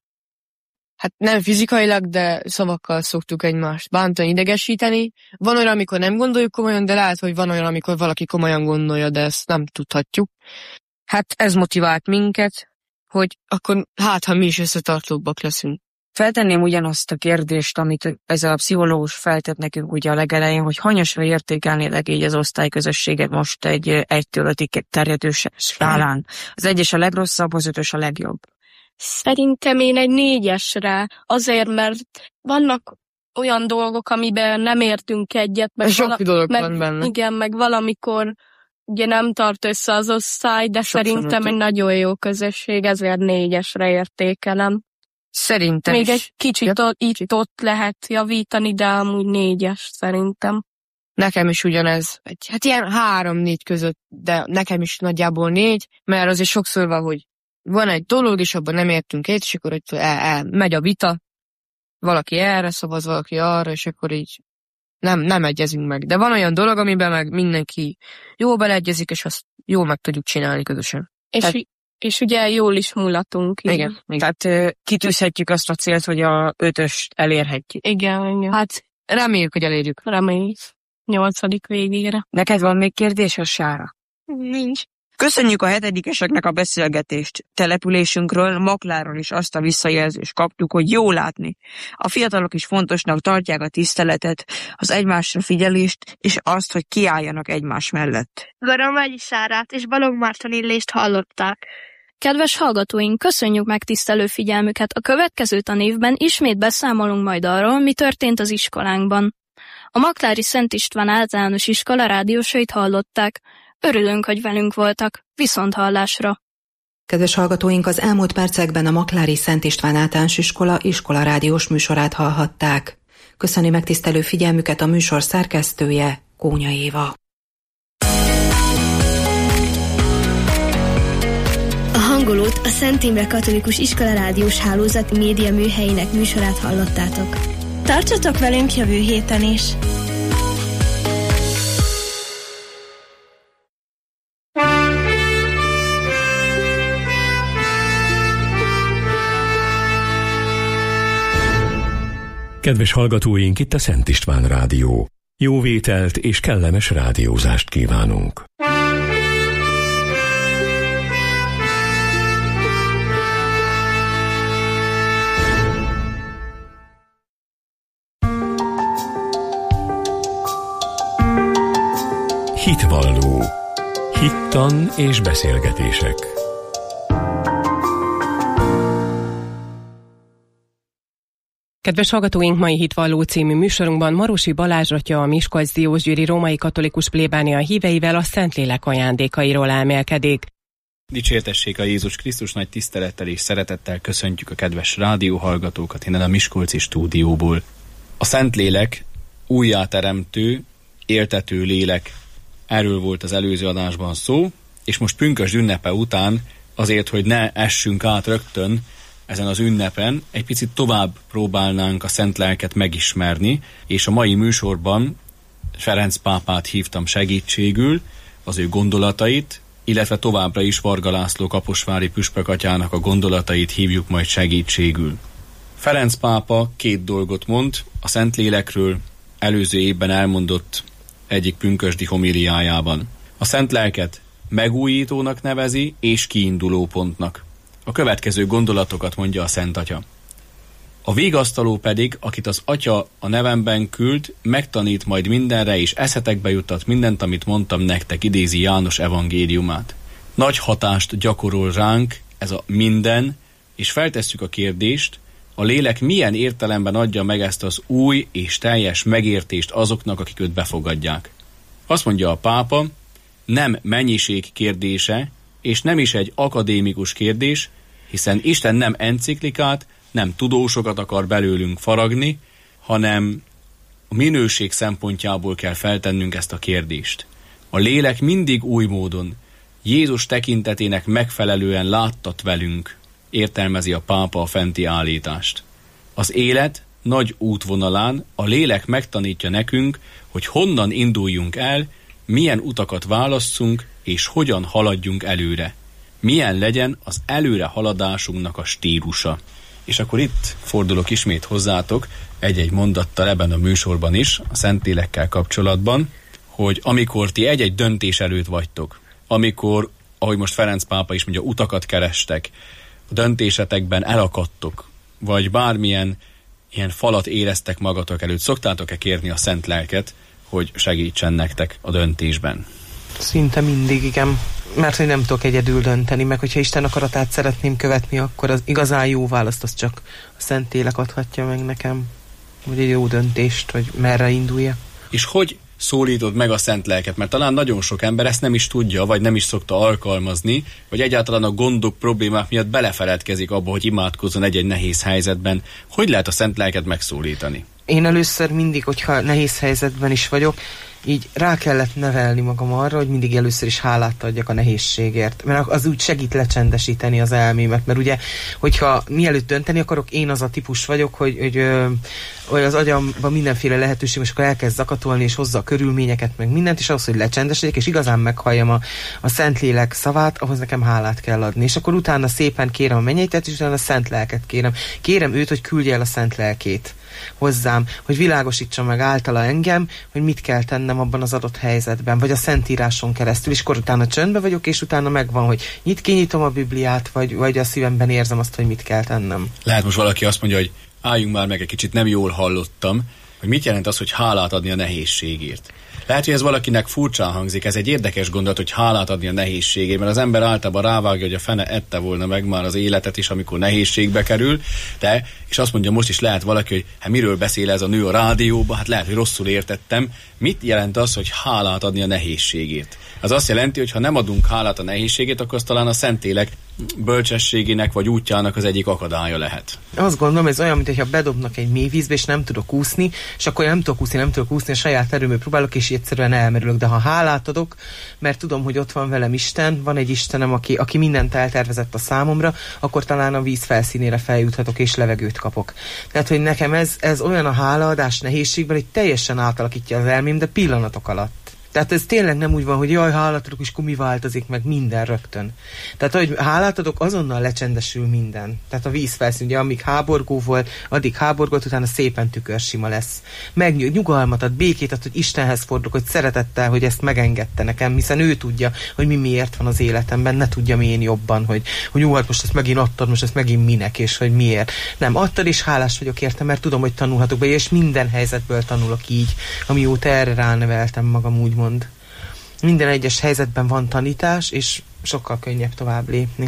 [SPEAKER 15] hát nem fizikailag, de szavakkal szoktuk egymást bántani, idegesíteni. Van olyan, amikor nem gondoljuk komolyan, de lehet, hogy van olyan, amikor valaki komolyan gondolja, de ezt nem tudhatjuk. Hát ez motivált minket, hogy akkor ha mi is összetartóbbak leszünk.
[SPEAKER 13] Feltenném ugyanazt a kérdést, amit ezzel a pszichológus feltett nekünk ugye a legelején, hogy hanyasra értékelnétek így az osztályközösséget most egy 1-től 5-ig terjedő skálán. Az 1 a legrosszabb, az 5 a legjobb.
[SPEAKER 16] Szerintem én egy 4-esre, azért, mert vannak olyan dolgok, amiben nem értünk egyet.
[SPEAKER 15] Sok dolog van benne.
[SPEAKER 16] Igen, meg valamikor ugye nem tart össze az osztály, de szerintem egy nagyon jó közösség, ezért 4-esre értékelem.
[SPEAKER 13] Szerintem
[SPEAKER 16] még egy kicsit itt-ott lehet javítani, de amúgy 4-es szerintem.
[SPEAKER 15] Nekem is ugyanez. Hát ilyen 3-4 között, de nekem is nagyjából 4, mert azért sokszor van, hogy van egy dolog, és abban nem értünk egyet, és akkor megy a vita, valaki erre szavaz, valaki arra, és akkor így nem egyezünk meg. De van olyan dolog, amiben meg mindenki jól beleegyezik, és azt jól meg tudjuk csinálni közösen.
[SPEAKER 16] És ugye jól is mulatunk.
[SPEAKER 13] Igen. Tehát kitűzhetjük azt a célt, hogy a 5-öst elérhetjük.
[SPEAKER 16] Igen.
[SPEAKER 15] Hát reméljük, hogy elérjük.
[SPEAKER 16] Reméljük. 8. végére.
[SPEAKER 13] Neked van még kérdés a Sára?
[SPEAKER 14] Nincs.
[SPEAKER 13] Köszönjük a 7-eseknek a beszélgetést. Településünkről, Maklárról is azt a visszajelzést kaptuk, hogy jó látni. A fiatalok is fontosnak tartják a tiszteletet, az egymásra figyelést, és azt, hogy kiálljanak egymás mellett.
[SPEAKER 14] Garamvölgyi Sárát és Balogh Márton Illést hallották.
[SPEAKER 8] Kedves hallgatóink, köszönjük megtisztelő figyelmüket. A következő tanévben ismét beszámolunk majd arról, mi történt az iskolánkban. A Maklári Szent István Általános Iskola rádiósait hallották. Örülünk, hogy velünk voltak. Viszonthallásra!
[SPEAKER 7] Kedves hallgatóink, az elmúlt percekben a Maklári Szent István Általános Iskola rádiós műsorát hallhatták. Köszöni megtisztelő figyelmüket a műsor szerkesztője, Kónya Éva.
[SPEAKER 4] A hangolót a Szent Imre Katolikus Iskola rádiós hálózat média műhelyének műsorát hallottátok.
[SPEAKER 14] Tartsatok velünk jövő héten is!
[SPEAKER 2] Kedves hallgatóink, itt a Szent István Rádió. Jó vételt és kellemes rádiózást kívánunk. Hitvalló. Hittan és beszélgetések.
[SPEAKER 17] Kedves hallgatóink, mai Hitvalló című műsorunkban Marosi Balázs atya, a Miskolc-Diósgyőri római katolikus plébánia híveivel a Szentlélek ajándékairól elmélkedik.
[SPEAKER 18] Dicsértessék a Jézus Krisztus, nagy tisztelettel és szeretettel köszöntjük a kedves rádióhallgatókat innen a miskolci stúdióból. A Szentlélek újjáteremtő, éltető lélek. Erről volt az előző adásban szó, és most pünkösd ünnepe után azért, hogy ne essünk át rögtön ezen az ünnepen, egy picit tovább próbálnánk a Szent Lelket megismerni, és a mai műsorban Ferenc pápát hívtam segítségül, az ő gondolatait, illetve továbbra is Varga László kaposvári püspök atyának a gondolatait hívjuk majd segítségül. Ferenc pápa 2 dolgot mond a Szentlélekről, előző évben elmondott egyik pünkösdi homiliájában. A Szent Lelket megújítónak nevezi és kiinduló pontnak. A következő gondolatokat mondja a Szent Atya. A vigasztaló pedig, akit az Atya a nevemben küld, megtanít majd mindenre, és eszetekbe juttat mindent, amit mondtam nektek, idézi János evangéliumát. Nagy hatást gyakorol ránk ez a minden, és feltesszük a kérdést, a lélek milyen értelemben adja meg ezt az új és teljes megértést azoknak, akik őt befogadják. Azt mondja a pápa, nem mennyiség kérdése, és nem is egy akadémikus kérdés, hiszen Isten nem enciklikát, nem tudósokat akar belőlünk faragni, hanem a minőség szempontjából kell feltennünk ezt a kérdést. A lélek mindig új módon, Jézus tekintetének megfelelően láttat velünk, értelmezi a pápa a fenti állítást. Az élet nagy útvonalán a lélek megtanítja nekünk, hogy honnan induljunk el, milyen utakat válasszunk, és hogyan haladjunk előre. Milyen legyen az előre haladásunknak a stílusa. És akkor itt fordulok ismét hozzátok egy-egy mondattal ebben a műsorban is, a Szentlélekkel kapcsolatban, hogy amikor ti egy-egy döntés előtt vagytok, amikor, ahogy most Ferenc pápa is mondja, utakat kerestek, a döntésetekben elakadtok, vagy bármilyen ilyen falat éreztek magatok előtt, szoktátok-e kérni a Szent Lelket, hogy segítsen nektek a döntésben?
[SPEAKER 19] Szinte mindig, igen. Mert hogy nem tudok egyedül dönteni, meg hogyha Isten akaratát szeretném követni, akkor az igazán jó választ az csak a Szentlélek adhatja meg nekem, hogy egy jó döntést, hogy merre indulja.
[SPEAKER 18] És hogy szólítod meg a Szent Lelket? Mert talán nagyon sok ember ezt nem is tudja, vagy nem is szokta alkalmazni, vagy egyáltalán a gondok, problémák miatt belefeledkezik abba, hogy imádkozzon egy-egy nehéz helyzetben. Hogy lehet a Szent Lelket megszólítani?
[SPEAKER 19] Én először mindig, hogyha nehéz helyzetben is vagyok, így rá kellett nevelni magam arra, hogy mindig először is hálát adjak a nehézségért. Mert az úgy segít lecsendesíteni az elmémet. Mert ugye, hogyha mielőtt dönteni akarok, én az a típus vagyok, hogy az agyamban mindenféle lehetőség, és akkor elkezd zakatolni, és hozza a körülményeket, meg mindent, és ahhoz, hogy lecsendesedjek, és igazán meghalljam a Szentlélek szavát, ahhoz nekem hálát kell adni. És akkor utána szépen kérem a mennyeitet, és utána a Szent Lelket kérem. Kérem őt, hogy küldje el a Szent Lelkét hozzám, hogy világosítsa meg általa engem, hogy mit kell tennem abban az adott helyzetben, vagy a Szentíráson keresztül, és akkor utána csöndbe vagyok, és utána megvan, hogy kinyitom a Bibliát, vagy a szívemben érzem azt, hogy mit kell tennem.
[SPEAKER 18] Lehet most valaki azt mondja, hogy álljunk már meg egy kicsit, nem jól hallottam, hogy mit jelent az, hogy hálát adni a nehézségért. Lehet, hogy ez valakinek furcsán hangzik, ez egy érdekes gondolat, hogy hálát adni a nehézségért, mert az ember általában rávágja, hogy a fene ette volna meg már az életet is, amikor nehézségbe kerül, és azt mondja most is lehet valaki, hogy hát miről beszél ez a nő a rádióban, hát lehet, hogy rosszul értettem. Mit jelent az, hogy hálát adni a nehézségért? Az azt jelenti, hogy ha nem adunk hálát a nehézségét, akkor az talán a Szentlélek bölcsességének vagy útjának az egyik akadálya lehet.
[SPEAKER 19] Azt gondolom, ez olyan, mintha bedobnak egy mély vízbe, és nem tudok úszni, és akkor nem tudok úszni, a saját erőmről próbálok, és egyszerűen elmerülök. De ha hálát adok, mert tudom, hogy ott van velem Isten, van egy Istenem, aki mindent eltervezett a számomra, akkor talán a víz felszínére feljuthatok, és levegőt kapok. Tehát, hogy nekem ez olyan a hálaadás nehézségben, hogy teljesen átalakítja az elmém, de pillanatok alatt. Tehát ez tényleg nem úgy van, hogy jaj, hálát adok, és mi változik meg minden rögtön. Tehát, ahogy hálát adok, azonnal lecsendesül minden. Tehát a vízfelszín, ugye amíg háborgó volt, addig háborgott, utána szépen tükörsima lesz. Nyugalmat ad, békét ad, hogy Istenhez fordulok, hogy szeretettel, hogy ezt megengedte nekem, hiszen ő tudja, hogy mi miért van az életemben, ne tudjam én jobban, hogy jó, hát most ezt megint adtad, most ezt megint minek, és hogy miért. Nem, adtad, és hálás vagyok érte, mert tudom, hogy tanulhatok be, és minden helyzetből tanulok így, amióta erre ráneveltem magam, úgymond. Minden egyes helyzetben van tanítás, és sokkal könnyebb tovább lépni.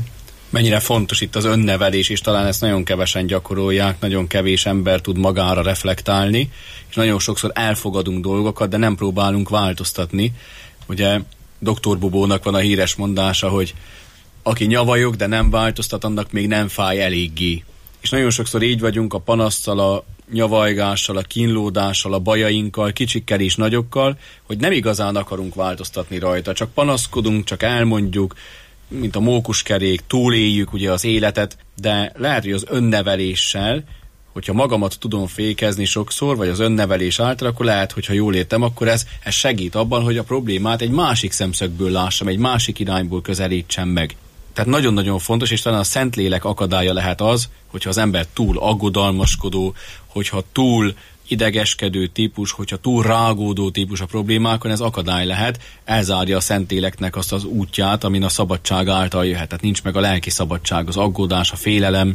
[SPEAKER 18] Mennyire fontos itt az önnevelés, és talán ezt nagyon kevesen gyakorolják, nagyon kevés ember tud magára reflektálni, és nagyon sokszor elfogadunk dolgokat, de nem próbálunk változtatni. Ugye Dr. Bobónak van a híres mondása, hogy aki nyavajog, de nem változtat, annak még nem fáj eléggé. És nagyon sokszor így vagyunk a panasszal, a nyavajgással, a kínlódással, a bajainkkal, kicsikkel és nagyokkal, hogy nem igazán akarunk változtatni rajta, csak panaszkodunk, csak elmondjuk, mint a mókuskerék, túléljük ugye az életet, de lehet, hogy az önneveléssel, hogyha magamat tudom fékezni sokszor, vagy az önnevelés által, akkor lehet, hogyha jól értem, akkor ez segít abban, hogy a problémát egy másik szemszögből lássam, egy másik irányból közelítsem meg. Tehát nagyon-nagyon fontos, és talán a Szentlélek akadálya lehet az, hogyha az ember túl aggodalmaskodó, hogyha túl idegeskedő típus, hogyha túl rágódó típus a problémákon, ez akadály lehet, elzárja a Szentléleknek azt az útját, amin a szabadság által jöhet. Tehát nincs meg a lelki szabadság, az aggódás, a félelem,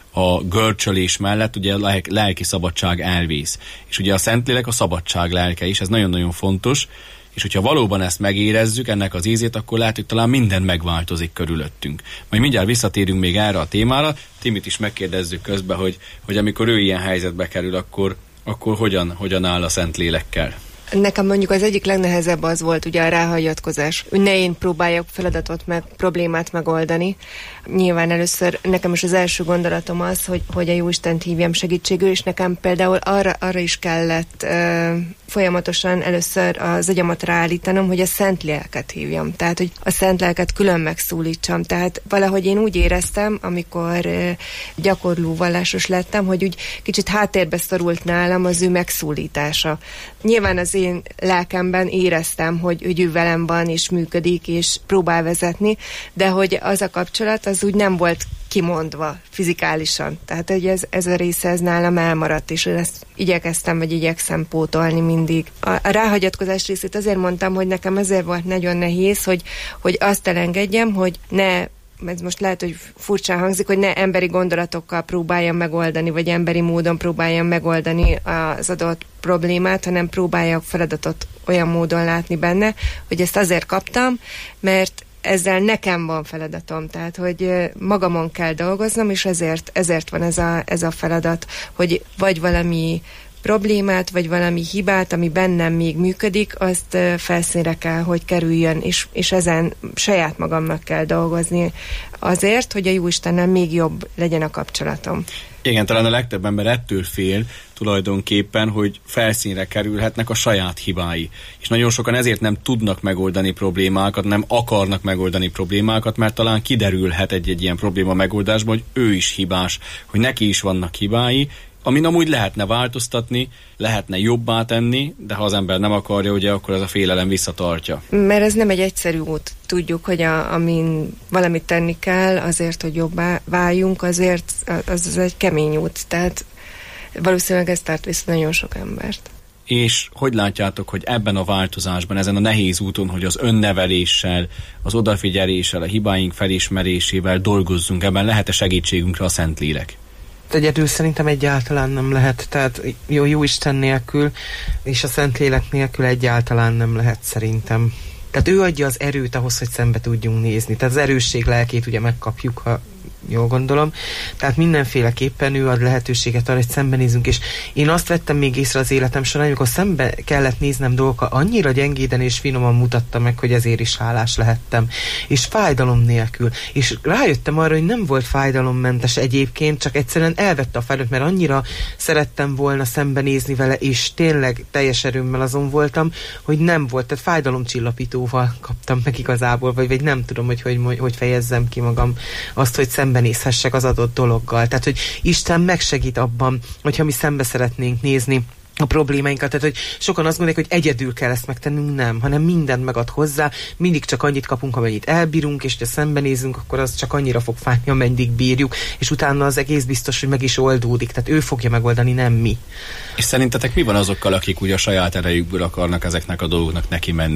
[SPEAKER 18] a görcsölés mellett ugye a lelki szabadság elvész. És ugye a Szentlélek a szabadság lelke is, ez nagyon-nagyon fontos, és hogyha valóban ezt megérezzük, ennek az ízét, akkor lehet, hogy talán minden megváltozik körülöttünk. Majd mindjárt visszatérünk még erre a témára, Timit is megkérdezzük közben, hogy amikor ő ilyen helyzetbe kerül, akkor hogyan áll a Szentlélekkel?
[SPEAKER 20] Nekem mondjuk az egyik legnehezebb az volt ugye a ráhagyatkozás. Ne én próbáljak feladatot problémát megoldani. Nyilván először nekem is az első gondolatom az, hogy a Jóistent hívjam segítségül, és nekem például arra is kellett folyamatosan először az agyamat ráállítanom, hogy a Szentlélket hívjam. Tehát, hogy a Szentlélket külön megszólítsam. Tehát valahogy én úgy éreztem, amikor gyakorló vallásos lettem, hogy úgy kicsit háttérbe szorult nálam az ő megszólítása. Nyilván az én lelkemben éreztem, hogy ő velem van, és működik, és próbál vezetni, de hogy az a kapcsolat, az úgy nem volt kimondva fizikálisan. Tehát, hogy ez a része ez nálam elmaradt, és ezt igyekszem pótolni mindig. A ráhagyatkozás részét azért mondtam, hogy nekem azért volt nagyon nehéz, hogy azt elengedjem, hogy ne, ez most lehet, hogy furcsán hangzik, hogy ne emberi gondolatokkal próbáljam megoldani, vagy emberi módon próbáljam megoldani az adott problémát, hanem próbáljak feladatot olyan módon látni benne, hogy ezt azért kaptam, mert ezzel nekem van feladatom, tehát, hogy magamon kell dolgoznom, és ezért van ez a feladat, hogy vagy valami problémát, vagy valami hibát, ami bennem még működik, azt felszínre kell, hogy kerüljön, és ezen saját magamnak kell dolgozni azért, hogy a Jóistennel még jobb legyen a kapcsolatom.
[SPEAKER 18] Igen, talán a legtöbb ember ettől fél tulajdonképpen, hogy felszínre kerülhetnek a saját hibái. És nagyon sokan ezért nem tudnak megoldani problémákat, nem akarnak megoldani problémákat, mert talán kiderülhet egy ilyen probléma megoldásban, hogy ő is hibás, hogy neki is vannak hibái, amin amúgy lehetne változtatni, lehetne jobbá tenni, de ha az ember nem akarja, ugye, akkor ez a félelem visszatartja.
[SPEAKER 20] Mert ez nem egy egyszerű út. Tudjuk, hogy amin valamit tenni kell azért, hogy jobbá váljunk, azért az egy kemény út. Tehát valószínűleg ez tart vissza nagyon sok embert.
[SPEAKER 18] És hogy látjátok, hogy ebben a változásban, ezen a nehéz úton, hogy az önneveléssel, az odafigyeléssel, a hibáink felismerésével dolgozzunk, ebben lehet-e segítségünkre a Szentlélek?
[SPEAKER 19] Egyedül szerintem egyáltalán nem lehet, tehát jó Isten nélkül és a Szentlélek nélkül egyáltalán nem lehet szerintem. Tehát ő adja az erőt ahhoz, hogy szembe tudjunk nézni. Tehát az erősség lelkét ugye megkapjuk, ha jól gondolom. Tehát mindenféleképpen ő ad lehetőséget arra, hogy szembenézünk, és én azt vettem még észre az életem során, amikor szembe kellett néznem dolgokkal, annyira gyengéden és finoman mutatta meg, hogy ezért is hálás lehettem. És fájdalom nélkül. És rájöttem arra, hogy nem volt fájdalommentes egyébként, csak egyszerűen elvette a fájdalmat, mert annyira szerettem volna szembenézni vele, és tényleg teljes erőmmel azon voltam, hogy nem volt, tehát fájdalomcsillapítóval kaptam meg igazából, vagy nem tudom, hogy fejezzem ki magam azt, hogy szembenézhessek az adott dologgal. Tehát, hogy Isten megsegít abban, hogyha mi szembe szeretnénk nézni a problémáinkat. Tehát, hogy sokan azt gondolják, hogy egyedül kell ezt megtennünk, nem, hanem mindent megad hozzá, mindig csak annyit kapunk, amennyit elbírunk, és ha szembenézünk, akkor az csak annyira fog fájni, ameddig bírjuk, és utána az egész biztos, hogy meg is oldódik. Tehát ő fogja megoldani, nem mi.
[SPEAKER 18] És szerintetek mi van azokkal, akik ugye a saját erejükből akarnak ezeknek a dolgoknak neki menni?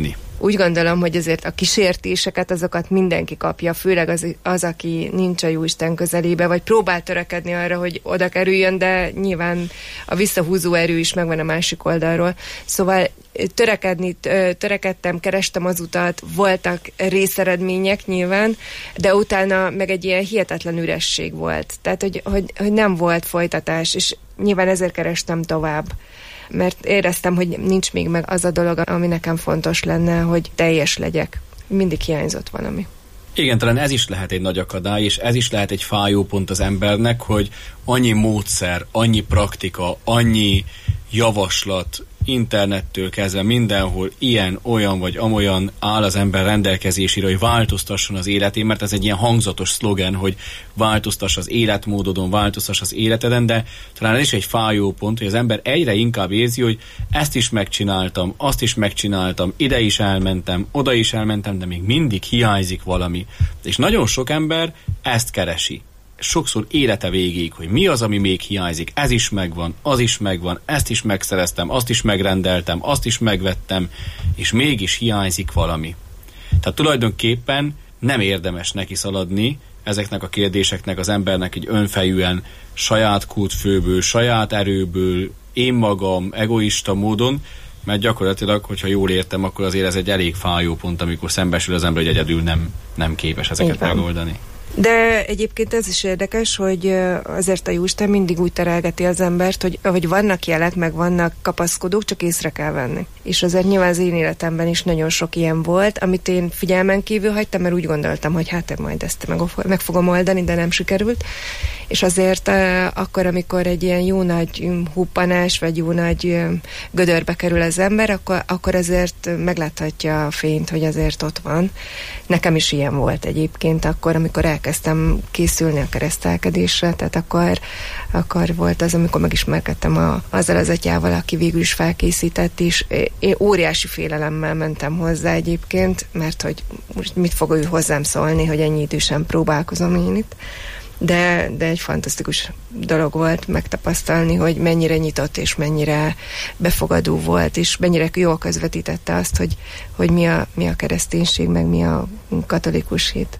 [SPEAKER 20] úgy gondolom, hogy azért a kísértéseket azokat mindenki kapja, főleg az, aki nincs a Jóisten közelébe, vagy próbál törekedni arra, hogy oda kerüljön, de nyilván a visszahúzó erő is megvan a másik oldalról. Szóval törekedtem, kerestem az utat, voltak részeredmények nyilván, de utána meg egy ilyen hihetetlen üresség volt. Tehát, hogy nem volt folytatás, és nyilván ezért kerestem tovább. Mert éreztem, hogy nincs még meg az a dolog, ami nekem fontos lenne, hogy teljes legyek. Mindig hiányzott valami.
[SPEAKER 18] Igen, talán ez is lehet egy nagy akadály, és ez is lehet egy fájó pont az embernek, hogy annyi módszer, annyi praktika, annyi javaslat, internettől kezdve mindenhol ilyen, olyan vagy amolyan áll az ember rendelkezésére, hogy változtasson az életén, mert ez egy ilyen hangzatos szlogen, hogy változtass az életmódodon, változtass az életeden, de talán ez is egy fájó pont, hogy az ember egyre inkább érzi, hogy ezt is megcsináltam, azt is megcsináltam, ide is elmentem, oda is elmentem, de még mindig hiányzik valami. És nagyon sok ember ezt keresi. Sokszor élete végéig, hogy mi az, ami még hiányzik, ez is megvan, az is megvan, ezt is megszereztem, azt is megrendeltem, azt is megvettem, és mégis hiányzik valami. Tehát tulajdonképpen nem érdemes neki szaladni ezeknek a kérdéseknek az embernek egy önfejűen, saját kútfőből, saját erőből, én magam, egoista módon, mert gyakorlatilag, hogyha jól értem, akkor azért ez egy elég fájó pont, amikor szembesül az ember, hogy egyedül nem képes ezeket megoldani.
[SPEAKER 20] De egyébként ez is érdekes, hogy azért a Jóisten mindig úgy terelgeti az embert, hogy vannak jelek, meg vannak kapaszkodók, csak észre kell venni. És azért nyilván az én életemben is nagyon sok ilyen volt, amit én figyelmen kívül hagytam, mert úgy gondoltam, hogy hát majd ezt meg fogom oldani, de nem sikerült. És azért akkor, amikor egy ilyen jó nagy huppanás, vagy jó nagy gödörbe kerül az ember, akkor azért megláthatja a fényt, hogy azért ott van. Nekem is ilyen volt egyébként akkor, amikor elkezdtem készülni a keresztelkedésre, tehát akkor volt az, amikor megismerkedtem azzal az atyával, aki végül is felkészített, és én óriási félelemmel mentem hozzá egyébként, mert hogy most mit fog ő hozzám szólni, hogy ennyi idősen próbálkozom én itt. De egy fantasztikus dolog volt megtapasztalni, hogy mennyire nyitott és mennyire befogadó volt, és mennyire jól közvetítette azt, hogy mi a kereszténység, meg mi a katolikus hit.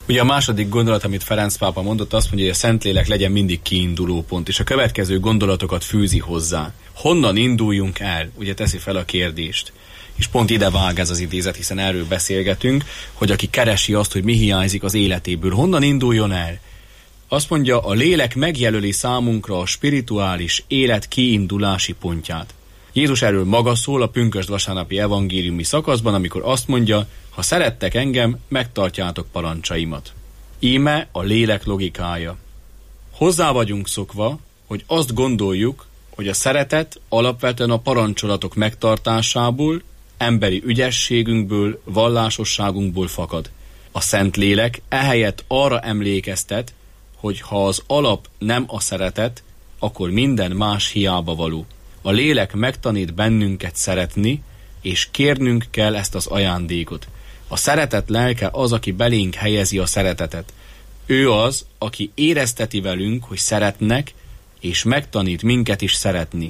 [SPEAKER 18] Ugye a második gondolat, amit Ferenc pápa mondott, azt mondja, hogy a Szentlélek legyen mindig kiinduló pont, és a következő gondolatokat fűzi hozzá. Honnan induljunk el? Ugye teszi fel a kérdést. És pont ide vág ez az idézet, hiszen erről beszélgetünk, hogy aki keresi azt, hogy mi hiányzik az életéből, honnan induljon el? Azt mondja, a lélek megjelöli számunkra a spirituális élet kiindulási pontját. Jézus erről maga szól a pünkösd vasárnapi evangéliumi szakaszban, amikor azt mondja, ha szerettek engem, megtartjátok parancsaimat. Íme a lélek logikája. Hozzá vagyunk szokva, hogy azt gondoljuk, hogy a szeretet alapvetően a parancsolatok megtartásából, emberi ügyességünkből, vallásosságunkból fakad. A Szentlélek ehelyett arra emlékeztet, hogy ha az alap nem a szeretet, akkor minden más hiába való. A lélek megtanít bennünket szeretni, és kérnünk kell ezt az ajándékot. A szeretet lelke az, aki belénk helyezi a szeretetet. Ő az, aki érezteti velünk, hogy szeretnek, és megtanít minket is szeretni.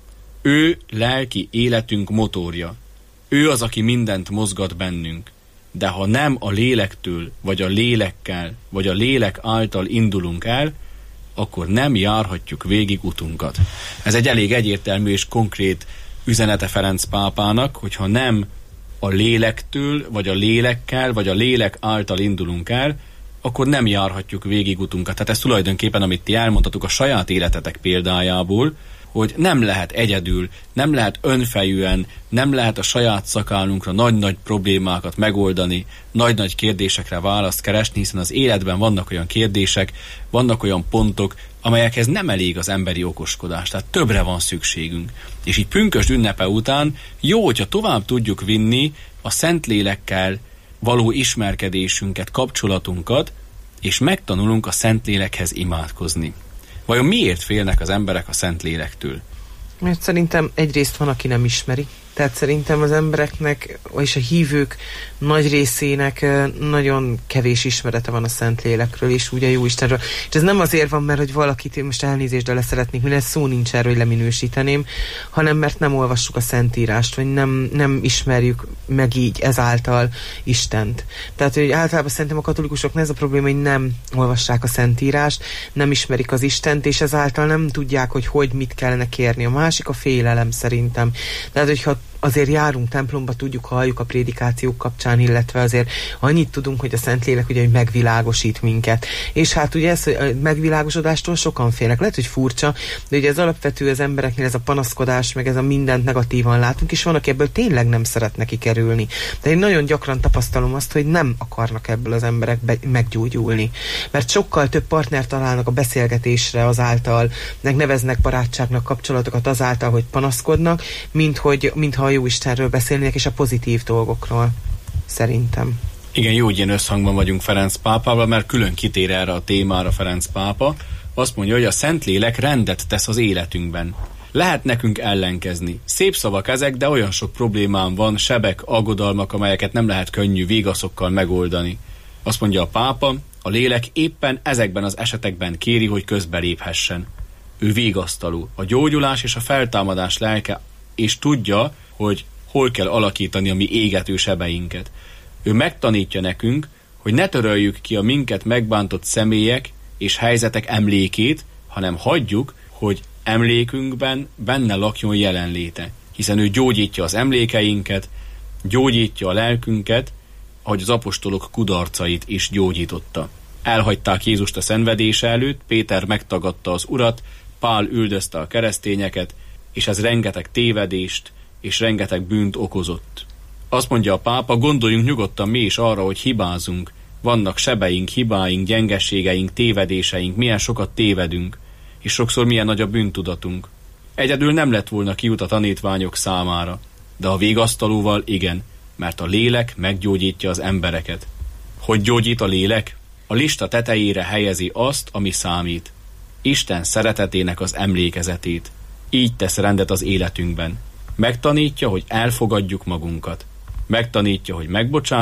[SPEAKER 18] Ő lelki életünk motorja. Ő az, aki mindent mozgat bennünk. De ha nem a lélektől, vagy a lélekkel, vagy a lélek által indulunk el, akkor nem járhatjuk végig utunkat. Ez egy elég egyértelmű és konkrét üzenete Ferenc pápának, hogyha nem a lélektől, vagy a lélekkel, vagy a lélek által indulunk el, akkor nem járhatjuk végig utunkat. Tehát ez tulajdonképpen, amit ti elmondtatok a saját életetek példájából, hogy nem lehet egyedül, nem lehet önfejűen, nem lehet a saját szakállunkra nagy-nagy problémákat megoldani, nagy-nagy kérdésekre választ keresni, hiszen az életben vannak olyan kérdések, vannak olyan pontok, amelyekhez nem elég az emberi okoskodás, tehát többre van szükségünk. És így pünkösd ünnepe után jó, hogyha tovább tudjuk vinni a Szentlélekkel való ismerkedésünket, kapcsolatunkat, és megtanulunk a Szentlélekhez imádkozni. Vajon miért félnek az emberek a Szentlélektől?
[SPEAKER 19] Mert szerintem egyrészt van, aki nem ismeri. Tehát szerintem az embereknek, és a hívők nagy részének nagyon kevés ismerete van a Szentlélekről, és úgy a Jóistenről. És ez nem azért van, mert hogy valakit most elnézést, de leszeretnék, mert szó nincs erről, hogy leminősíteném, hanem mert nem olvassuk a Szentírást, vagy nem ismerjük meg így ezáltal Istent. Tehát, hogy általában szerintem a katolikusoknak ez a probléma, hogy nem olvassák a Szentírást, nem ismerik az Istent, és ezáltal nem tudják, hogy mit kellene kérni. A másik a félelem szerintem. Tehát, hogyha azért járunk templomba, tudjuk, halljuk a prédikációk kapcsán, illetve azért annyit tudunk, hogy a Szentlélek ugye megvilágosít minket. És hát ugye ez a megvilágosodástól sokan félnek. Lehet, hogy furcsa, de ugye ez alapvető az embereknél, ez a panaszkodás, meg ez a mindent negatívan látunk, és van, aki ebből tényleg nem szeretne kikerülni. De én nagyon gyakran tapasztalom azt, hogy nem akarnak ebből az emberek meggyógyulni. Mert sokkal több partner találnak a beszélgetésre azáltal, neveznek barátságnak kapcsolatokat azáltal, hogy panaszkodnak, mintha a Jóistenről beszélnék, és a pozitív dolgokról, szerintem.
[SPEAKER 18] Igen, jó, hogy ilyen összhangban vagyunk Ferenc pápával, mert külön kitér erre a témára Ferenc pápa. Azt mondja, hogy a Szentlélek rendet tesz az életünkben. Lehet nekünk ellenkezni. Szép szavak ezek, de olyan sok problémám van, sebek, aggodalmak, amelyeket nem lehet könnyű végaszokkal megoldani. Azt mondja a pápa, a lélek éppen ezekben az esetekben kéri, hogy közbeléphessen. Ő vigasztaló, a gyógyulás és a feltámadás lelke, és tudja, hogy hol kell alakítani a mi égető sebeinket. Ő megtanítja nekünk, hogy ne töröljük ki a minket megbántott személyek és helyzetek emlékét, hanem hagyjuk, hogy emlékünkben benne lakjon jelenléte. Hiszen ő gyógyítja az emlékeinket, gyógyítja a lelkünket, ahogy az apostolok kudarcait is gyógyította. Elhagyták Jézust a szenvedése előtt, Péter megtagadta az Urat, Pál üldözte a keresztényeket, és ez rengeteg tévedést és rengeteg bűnt okozott. Azt mondja a pápa, gondoljunk nyugodtan mi is arra, hogy hibázunk. Vannak sebeink, hibáink, gyengességeink, tévedéseink, milyen sokat tévedünk, és sokszor milyen nagy a bűntudatunk. Egyedül nem lett volna kiút a tanítványok számára, de a végasztalóval igen, mert a lélek meggyógyítja az embereket. Hogy gyógyít a lélek? A lista tetejére helyezi azt, ami számít. Isten szeretetének az emlékezetét. Így tesz rendet az életünkben. Megtanítja, hogy elfogadjuk magunkat. Megtanítja, hogy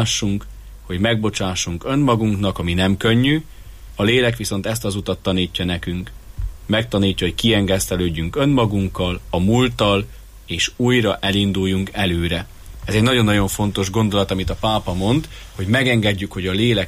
[SPEAKER 18] megbocsássunk önmagunknak, ami nem könnyű, a lélek viszont ezt az utat tanítja nekünk. Megtanítja, hogy kiengesztelődjünk önmagunkkal, a múlttal, és újra elinduljunk előre. Ez egy nagyon-nagyon fontos gondolat, amit a pápa mond, hogy megengedjük, hogy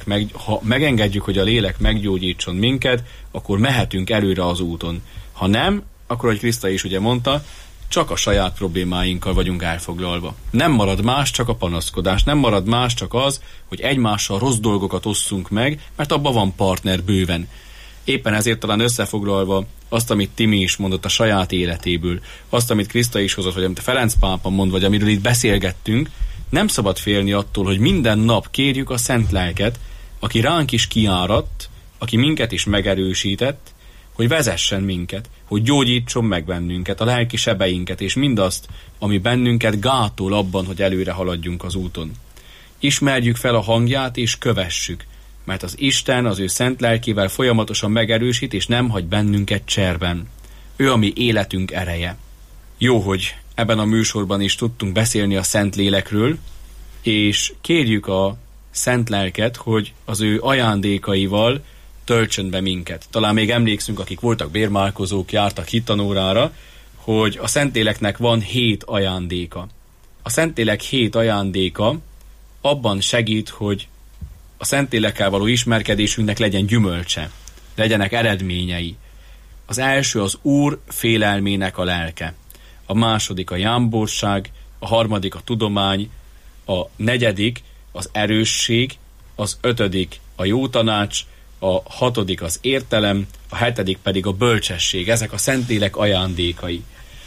[SPEAKER 18] ha megengedjük, hogy a lélek meggyógyítson minket, akkor mehetünk előre az úton. Ha nem, akkor, ahogy Kriszta is ugye mondta, csak a saját problémáinkkal vagyunk elfoglalva. Nem marad más, csak a panaszkodás. Nem marad más, csak az, hogy egymással rossz dolgokat osszunk meg, mert abban van partner bőven. Éppen ezért talán összefoglalva azt, amit Timi is mondott a saját életéből, azt, amit Kriszta is hozott, vagy amit Ferenc pápa mond, vagy amiről itt beszélgettünk, nem szabad félni attól, hogy minden nap kérjük a Szent Lelket, aki ránk is kiáradt, aki minket is megerősített, hogy vezessen minket, hogy gyógyítson meg bennünket, a lelki sebeinket, és mindazt, ami bennünket gátol abban, hogy előre haladjunk az úton. Ismerjük fel a hangját, és kövessük, mert az Isten az ő szent lelkével folyamatosan megerősít, és nem hagy bennünket cserben. Ő a mi életünk ereje. Jó, hogy ebben a műsorban is tudtunk beszélni a Szent Lélekről, és kérjük a Szent Lelket, hogy az ő ajándékaival töltsön be minket. Talán még emlékszünk, akik voltak bérmálkozók, jártak hittanórára, hogy a Szentléleknek van 7 ajándéka. A Szentlélek 7 ajándéka abban segít, hogy a Szentlélekkel való ismerkedésünknek legyen gyümölcse, legyenek eredményei. Az első az Úr félelmének a lelke, a második a jámborság, a harmadik a tudomány, a negyedik az erősség, az 5. a jó tanács, a 6. az értelem, a 7. pedig a bölcsesség. Ezek a Szentlélek ajándékai.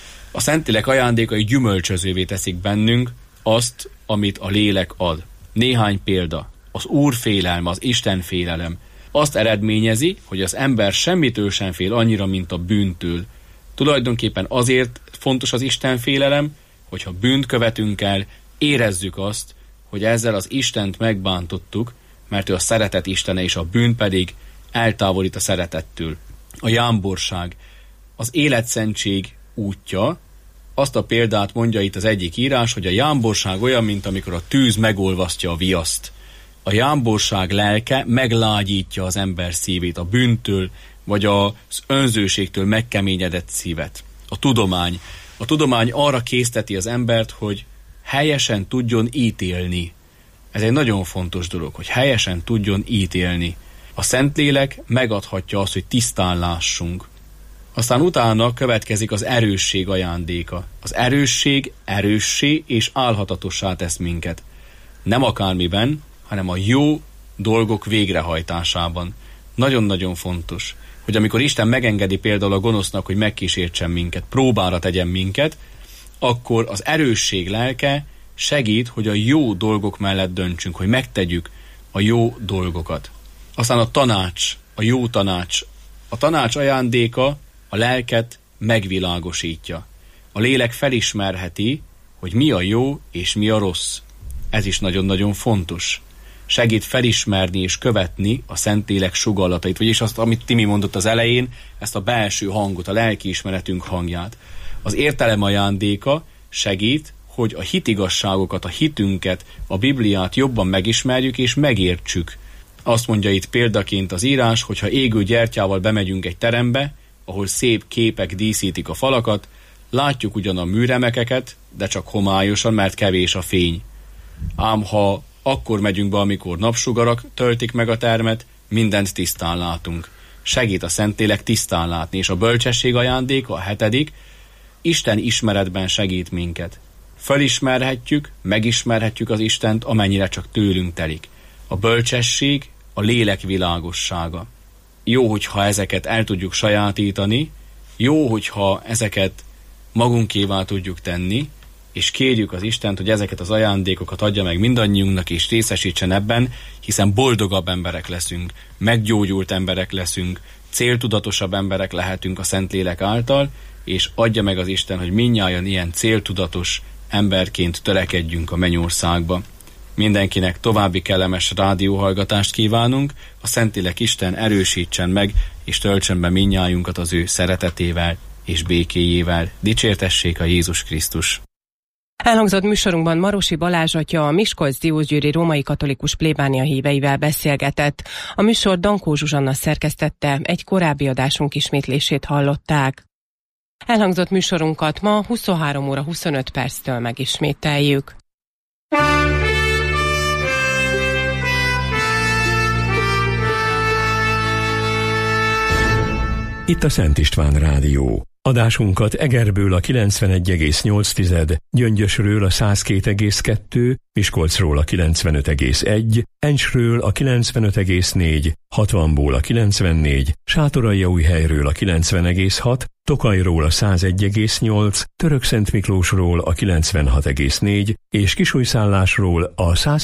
[SPEAKER 18] A Szentlélek ajándékai gyümölcsözővé teszik bennünk azt, amit a lélek ad. Néhány példa. Az Úr félelme, az Isten félelem. Azt eredményezi, hogy az ember semmitől sem fél annyira, mint a bűntől. Tulajdonképpen azért fontos az Isten félelem, hogyha bűnt követünk el, érezzük azt, hogy ezzel az Istent megbántottuk, mert ő a szeretet istene, és a bűn pedig eltávolít a szeretettől. A jámborság, az életszentség útja. Azt a példát mondja itt az egyik írás, hogy a jámborság olyan, mint amikor a tűz megolvasztja a viaszt. A jámborság lelke meglágyítja az ember szívét a bűntől, vagy az önzőségtől megkeményedett szívet. A tudomány arra készteti az embert, hogy helyesen tudjon ítélni. Ez egy nagyon fontos dolog, hogy helyesen tudjon ítélni. A Szentlélek megadhatja azt, hogy tisztán lássunk. Aztán utána következik az erősség ajándéka. Az erősség erőssé és álhatatossá tesz minket. Nem akármiben, hanem a jó dolgok végrehajtásában. Nagyon-nagyon fontos, hogy amikor Isten megengedi például a gonosznak, hogy megkísértsen minket, próbára tegyen minket, akkor az erősség lelke segít, hogy a jó dolgok mellett döntsünk, hogy megtegyük a jó dolgokat. Aztán a tanács, a jó tanács. A tanács ajándéka a lelket megvilágosítja. A lélek felismerheti, hogy mi a jó és mi a rossz. Ez is nagyon-nagyon fontos. Segít felismerni és követni a Szentlélek sugallatait, vagyis azt, amit Timi mondott az elején, ezt a belső hangot, a lelkiismeretünk hangját. Az értelem ajándéka segít, hogy a hitigasságokat, a hitünket, a Bibliát jobban megismerjük és megértsük. Azt mondja itt példaként az írás, hogy ha égő gyertyával bemegyünk egy terembe, ahol szép képek díszítik a falakat, látjuk ugyan a műremekeket, de csak homályosan, mert kevés a fény. Ám ha akkor megyünk be, amikor napsugarak töltik meg a termet, mindent tisztán látunk. Segít a Szentlélek tisztán látni, és a bölcsesség ajándéka, a 7. Isten ismeretben segít minket. Felismerhetjük, megismerhetjük az Istent, amennyire csak tőlünk telik. A bölcsesség a lélek világossága. Jó, hogyha ezeket el tudjuk sajátítani, jó, hogyha ezeket magunkévá tudjuk tenni, és kérjük az Istent, hogy ezeket az ajándékokat adja meg mindannyiunknak, és részesítsen ebben, hiszen boldogabb emberek leszünk, meggyógyult emberek leszünk, céltudatosabb emberek lehetünk a Szentlélek által, és adja meg az Isten, hogy mindnyájan ilyen céltudatos emberként törekedjünk a mennyországba. Mindenkinek további kellemes rádióhallgatást kívánunk, a Szentlélek Isten erősítsen meg, és töltsön be mindnyájunkat az ő szeretetével és békéjével. Dicsértessék a Jézus Krisztus!
[SPEAKER 17] Elhangzott műsorunkban Marosi Balázs atya a Miskolc-Diósgyőri római katolikus plébánia híveivel beszélgetett. A műsor Dankó Zsuzsanna szerkesztette, egy korábbi adásunk ismétlését hallották. Elhangzott műsorunkat ma 23 óra 25 perctől megismételjük.
[SPEAKER 2] Itt a Szent István Rádió. Adásunkat Egerből a 91,8, Gyöngyösről a 102,2, Miskolcról a 95,1, Encsről a 95,4, Hatvanból a 94, Sátoraljaújhelyről a 90,6, Tokajról a 101,8, Törökszentmiklósról a 96,4 és Kisújszállásról a 100